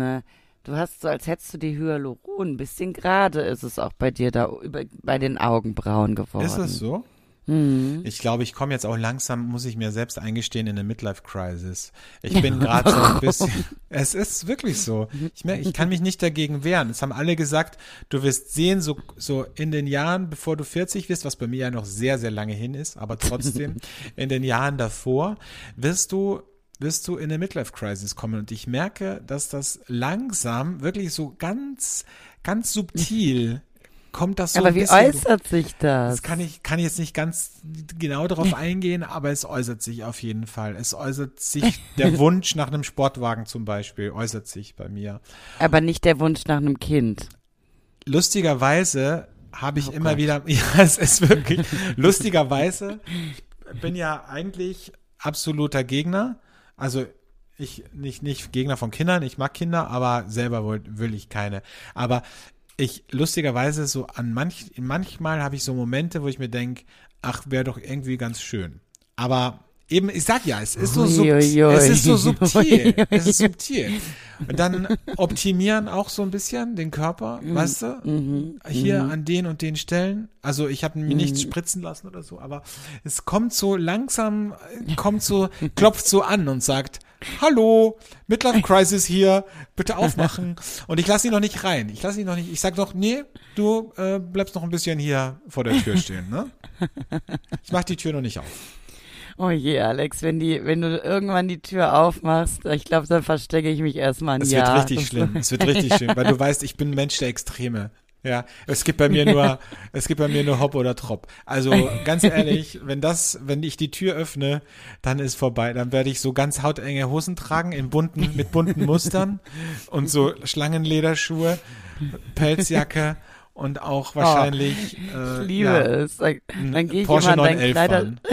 als hättest du die Hyaluron, ein bisschen gerade ist es auch bei dir da bei den Augenbrauen geworden. Ist das so? Mhm. Ich glaube, ich komme jetzt auch langsam, muss ich mir selbst eingestehen, in eine Midlife-Crisis. Ich bin gerade so ein bisschen, es ist wirklich so. Ich kann mich nicht dagegen wehren. Es haben alle gesagt, du wirst sehen, so in den Jahren, bevor du 40 wirst, was bei mir ja noch sehr, sehr lange hin ist, aber trotzdem, in den Jahren davor, wirst du in eine Midlife-Crisis kommen. Und ich merke, dass das langsam, wirklich so ganz, ganz subtil kommt das so aber ein wie bisschen. Äußert sich das? Das kann ich jetzt nicht ganz genau darauf eingehen, aber es äußert sich auf jeden Fall. Es äußert sich, der Wunsch nach einem Sportwagen zum Beispiel, äußert sich bei mir. Aber nicht der Wunsch nach einem Kind. Lustigerweise habe ich immer wieder, ja, es ist wirklich, lustigerweise bin ja eigentlich absoluter Gegner. Also ich nicht Gegner von Kindern, ich mag Kinder, aber selber will ich keine. Aber lustigerweise so manchmal habe ich so Momente, wo ich mir denke, ach, wäre doch irgendwie ganz schön. Aber eben, ich sag ja, es ist so subtil. Es ist subtil. Und dann optimieren auch so ein bisschen den Körper, weißt du? Hier an den und den Stellen. Also ich habe mir nichts spritzen lassen oder so, aber es kommt so langsam, klopft so an und sagt, hallo, Midlife Crisis hier, bitte aufmachen. Und ich lasse ihn noch nicht rein. Ich sag doch, nee, du bleibst noch ein bisschen hier vor der Tür stehen, ne? Ich mach die Tür noch nicht auf. Oh je, Alex, wenn du irgendwann die Tür aufmachst, ich glaube, dann verstecke ich mich erstmal ein Jahr. Es wird richtig schlimm, weil du weißt, ich bin ein Mensch der Extreme. Ja, es gibt bei mir nur Hop oder Trop. Also ganz ehrlich, wenn ich die Tür öffne, dann ist vorbei. Dann werde ich so ganz hautenge Hosen tragen mit bunten Mustern und so Schlangenlederschuhe, Pelzjacke und auch wahrscheinlich ich liebe es. Dann gehe ich Porsche immer in dein 911 Kleider. fahren.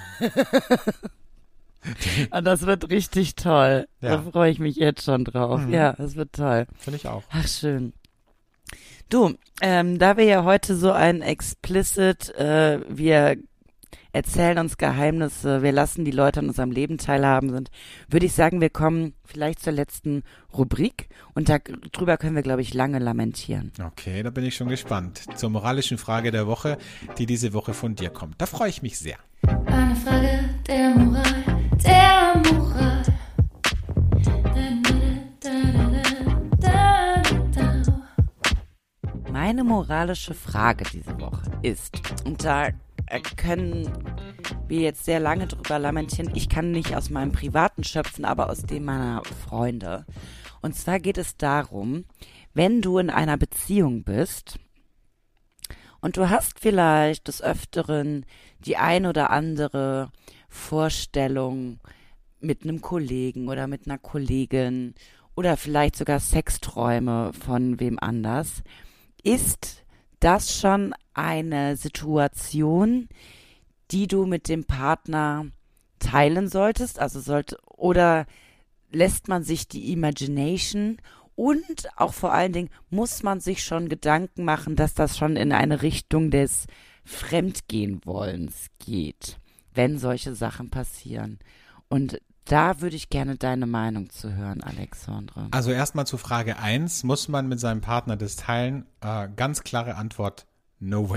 Und das wird richtig toll. Ja. Da freue ich mich jetzt schon drauf. Ja, das wird toll. Finde ich auch. Ach, schön. Du, da wir ja heute so ein explicit, wir erzählen uns Geheimnisse, wir lassen die Leute an unserem Leben teilhaben sind, würde ich sagen, wir kommen vielleicht zur letzten Rubrik und darüber können wir, glaube ich, lange lamentieren. Okay, da bin ich schon gespannt. Zur moralischen Frage der Woche, die diese Woche von dir kommt. Da freue ich mich sehr. Eine Frage der Moral, der Moral. Meine moralische Frage diese Woche ist, und da können wir jetzt sehr lange drüber lamentieren, ich kann nicht aus meinem Privaten schöpfen, aber aus dem meiner Freunde. Und zwar geht es darum, wenn du in einer Beziehung bist und du hast vielleicht des Öfteren die ein oder andere Vorstellung mit einem Kollegen oder mit einer Kollegin oder vielleicht sogar Sexträume von wem anders, ist das schon eine Situation, die du mit dem Partner teilen solltest? Oder lässt man sich die Imagination und auch vor allen Dingen muss man sich schon Gedanken machen, dass das schon in eine Richtung des Fremdgehenwollens geht, wenn solche Sachen passieren. Und da würde ich gerne deine Meinung zu hören, Alexandre. Also erstmal zu Frage 1, muss man mit seinem Partner das teilen? Ganz klare Antwort, no way.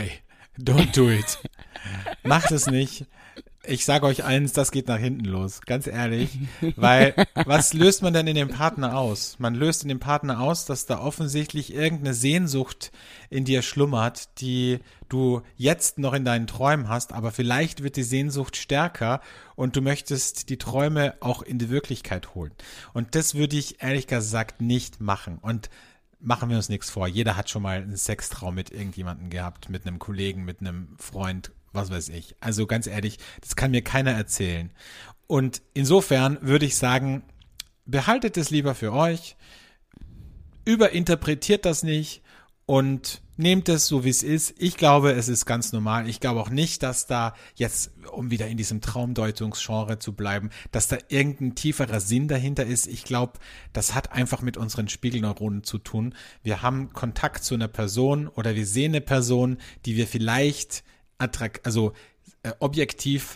Don't do it. Macht es nicht. Ich sage euch eins, das geht nach hinten los, ganz ehrlich, weil was löst man denn in dem Partner aus? Man löst in dem Partner aus, dass da offensichtlich irgendeine Sehnsucht in dir schlummert, die du jetzt noch in deinen Träumen hast, aber vielleicht wird die Sehnsucht stärker und du möchtest die Träume auch in die Wirklichkeit holen. Und das würde ich ehrlich gesagt nicht machen. Und machen wir uns nichts vor, jeder hat schon mal einen Sextraum mit irgendjemandem gehabt, mit einem Kollegen, mit einem Freund, was weiß ich. Also ganz ehrlich, das kann mir keiner erzählen. Und insofern würde ich sagen, behaltet es lieber für euch, überinterpretiert das nicht und nehmt es so, wie es ist. Ich glaube, es ist ganz normal. Ich glaube auch nicht, dass da jetzt, um wieder in diesem Traumdeutungsgenre zu bleiben, dass da irgendein tieferer Sinn dahinter ist. Ich glaube, das hat einfach mit unseren Spiegelneuronen zu tun. Wir haben Kontakt zu einer Person oder wir sehen eine Person, die wir vielleicht subjektiv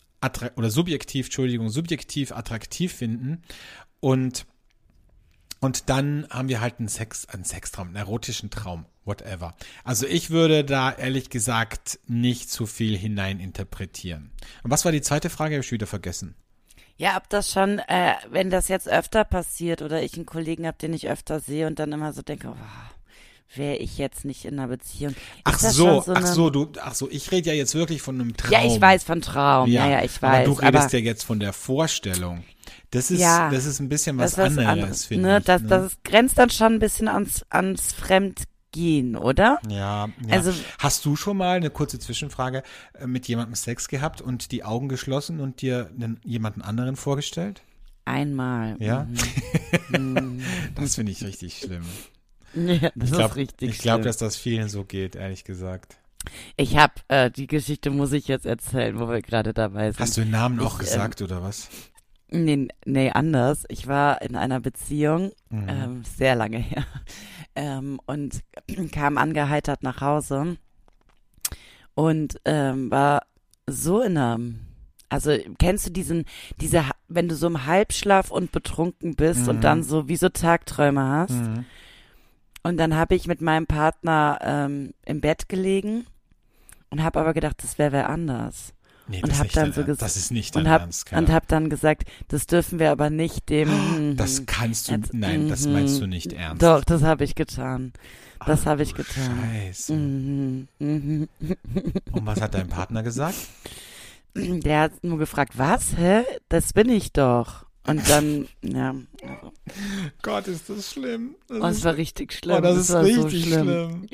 attraktiv finden und dann haben wir halt einen Sextraum, einen erotischen Traum, whatever. Also ich würde da ehrlich gesagt nicht zu viel hineininterpretieren. Und was war die zweite Frage? Habe ich wieder vergessen. Ja, ob das schon, wenn das jetzt öfter passiert oder ich einen Kollegen habe, den ich öfter sehe und dann immer so denke, oh, wäre ich jetzt nicht in einer Beziehung. Ach so, ich rede ja jetzt wirklich von einem Traum. Ja, ich weiß von Traum, ja, ich weiß. Aber du redest ja jetzt von der Vorstellung. Das ist ein bisschen was anderes, finde ich. Das grenzt dann schon ein bisschen ans Fremdgehen, oder? Ja. Also, hast du schon mal, eine kurze Zwischenfrage, mit jemandem Sex gehabt und die Augen geschlossen und dir jemanden anderen vorgestellt? Einmal. Ja? Das finde ich richtig schlimm. Ja, ist richtig Ich glaube, dass das vielen so geht, ehrlich gesagt. Ich habe, die Geschichte muss ich jetzt erzählen, wo wir gerade dabei sind. Hast du den Namen auch gesagt, oder was? Nee, anders. Ich war in einer Beziehung, sehr lange her, und kam angeheitert nach Hause und war so also kennst du wenn du so im Halbschlaf und betrunken bist und dann so wie so Tagträume hast? Und dann habe ich mit meinem Partner im Bett gelegen und habe aber gedacht, das wäre wer anders. Nee, und habe dann so gesagt, das ist nicht dein Ernst, und habe dann gesagt, das dürfen wir aber nicht dem. Das kannst du, nein, das meinst du nicht ernst. Doch, das habe ich getan. Das habe ich getan. Scheiße. Und was hat dein Partner gesagt? Der hat nur gefragt, was? Hä? Das bin ich doch. Und dann, ja. Gott, ist das schlimm. Es war richtig schlimm. Oh, das ist war richtig so schlimm.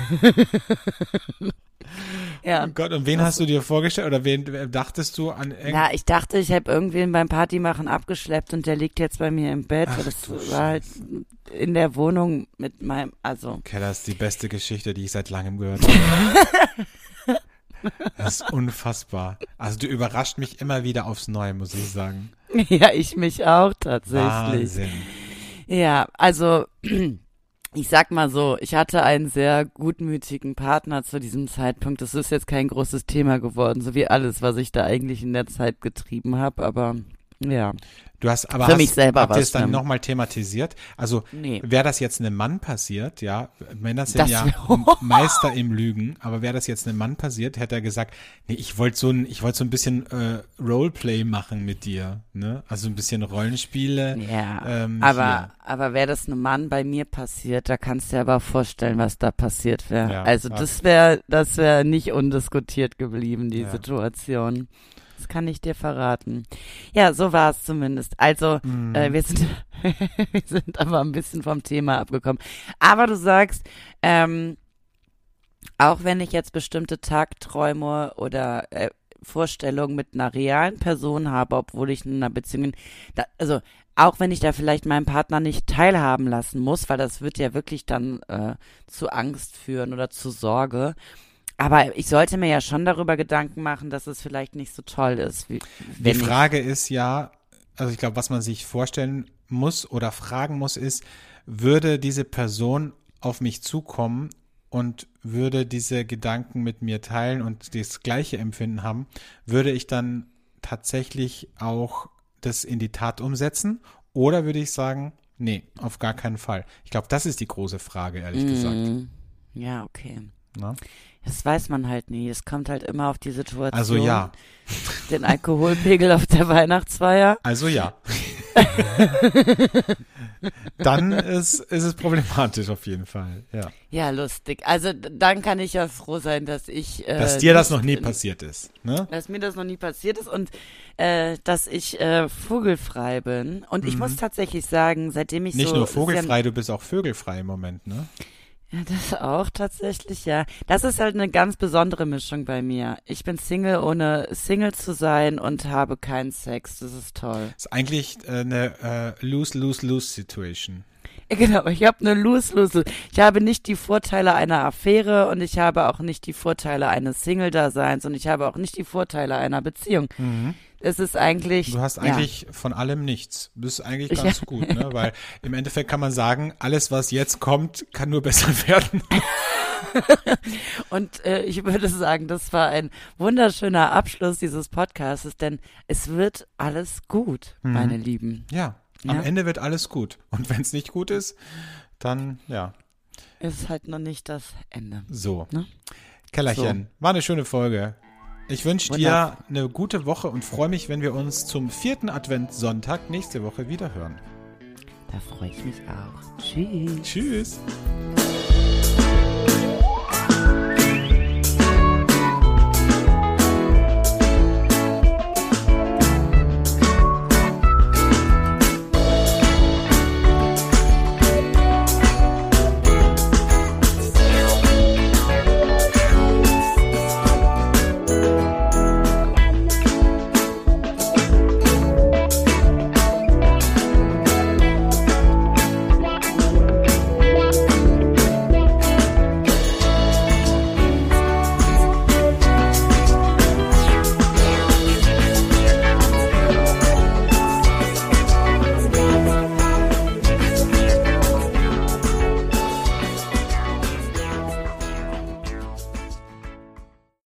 Ja. Oh Gott, und wen hast du dir vorgestellt oder wen dachtest du an? Ja, ich dachte, ich habe irgendwen beim Partymachen abgeschleppt und der liegt jetzt bei mir im Bett. Ach, das war halt in der Wohnung mit meinem, Okay, das ist die beste Geschichte, die ich seit langem gehört habe. Das ist unfassbar. Also du überrascht mich immer wieder aufs Neue, muss ich sagen. Ja, ich mich auch tatsächlich. Wahnsinn. Ja, also ich sag mal so, ich hatte einen sehr gutmütigen Partner zu diesem Zeitpunkt. Das ist jetzt kein großes Thema geworden, so wie alles, was ich da eigentlich in der Zeit getrieben habe, aber ja. Du hast aber für mich selber habt ihr was es dann nochmal thematisiert? Also nee. Wäre das jetzt einem Mann passiert, ja, Männer sind Meister im Lügen, aber wäre das jetzt einem Mann passiert, hätte er gesagt, nee, ich wollte so ein bisschen Roleplay machen mit dir, ne? Also ein bisschen Rollenspiele. Ja, aber wäre das einem Mann bei mir passiert, da kannst du dir aber vorstellen, was da passiert wäre. Ja, also das wäre nicht undiskutiert geblieben, die Situation. Das kann ich dir verraten. Ja, so war es zumindest. Also, wir sind aber ein bisschen vom Thema abgekommen. Aber du sagst, auch wenn ich jetzt bestimmte Tagträume oder Vorstellungen mit einer realen Person habe, obwohl ich in einer Beziehung, also auch wenn ich da vielleicht meinen Partner nicht teilhaben lassen muss, weil das wird ja wirklich dann zu Angst führen oder zu Sorge. Aber ich sollte mir ja schon darüber Gedanken machen, dass es vielleicht nicht so toll ist. Die Frage ist ja, also ich glaube, was man sich vorstellen muss oder fragen muss, ist, würde diese Person auf mich zukommen und würde diese Gedanken mit mir teilen und das gleiche Empfinden haben, würde ich dann tatsächlich auch das in die Tat umsetzen? Oder würde ich sagen, nee, auf gar keinen Fall? Ich glaube, das ist die große Frage, ehrlich gesagt. Ja, okay. Na? Das weiß man halt nie. Es kommt halt immer auf die Situation. Also ja. Den Alkoholpegel auf der Weihnachtsfeier. Also ja. Dann ist es problematisch auf jeden Fall, ja. Ja, lustig. Also dann kann ich ja froh sein, dass ich... dass dir das noch nie passiert ist, ne? Dass mir das noch nie passiert ist und dass ich vogelfrei bin. Und ich muss tatsächlich sagen, seitdem ich Nicht nur vogelfrei, du bist auch vögelfrei im Moment, ne? Ja, das auch tatsächlich, ja. Das ist halt eine ganz besondere Mischung bei mir. Ich bin Single, ohne Single zu sein und habe keinen Sex. Das ist toll. Das ist eigentlich eine Lose-Lose-Lose-Situation. Genau, ich habe eine Lose-Lose. Ich habe nicht die Vorteile einer Affäre und ich habe auch nicht die Vorteile eines Single-Daseins und ich habe auch nicht die Vorteile einer Beziehung. Es ist eigentlich... Du hast eigentlich von allem nichts. Das ist eigentlich ganz gut, ne? Weil im Endeffekt kann man sagen, alles, was jetzt kommt, kann nur besser werden. Und ich würde sagen, das war ein wunderschöner Abschluss dieses Podcasts, denn es wird alles gut, meine Lieben. Ja, am Ende wird alles gut. Und wenn es nicht gut ist, dann, ja. Ist halt noch nicht das Ende. So. Ne? Kellerchen, war eine schöne Folge. Ich wünsche dir eine gute Woche und freue mich, wenn wir uns zum 4. Adventssonntag nächste Woche wieder hören. Da freue ich mich auch. Tschüss. Tschüss.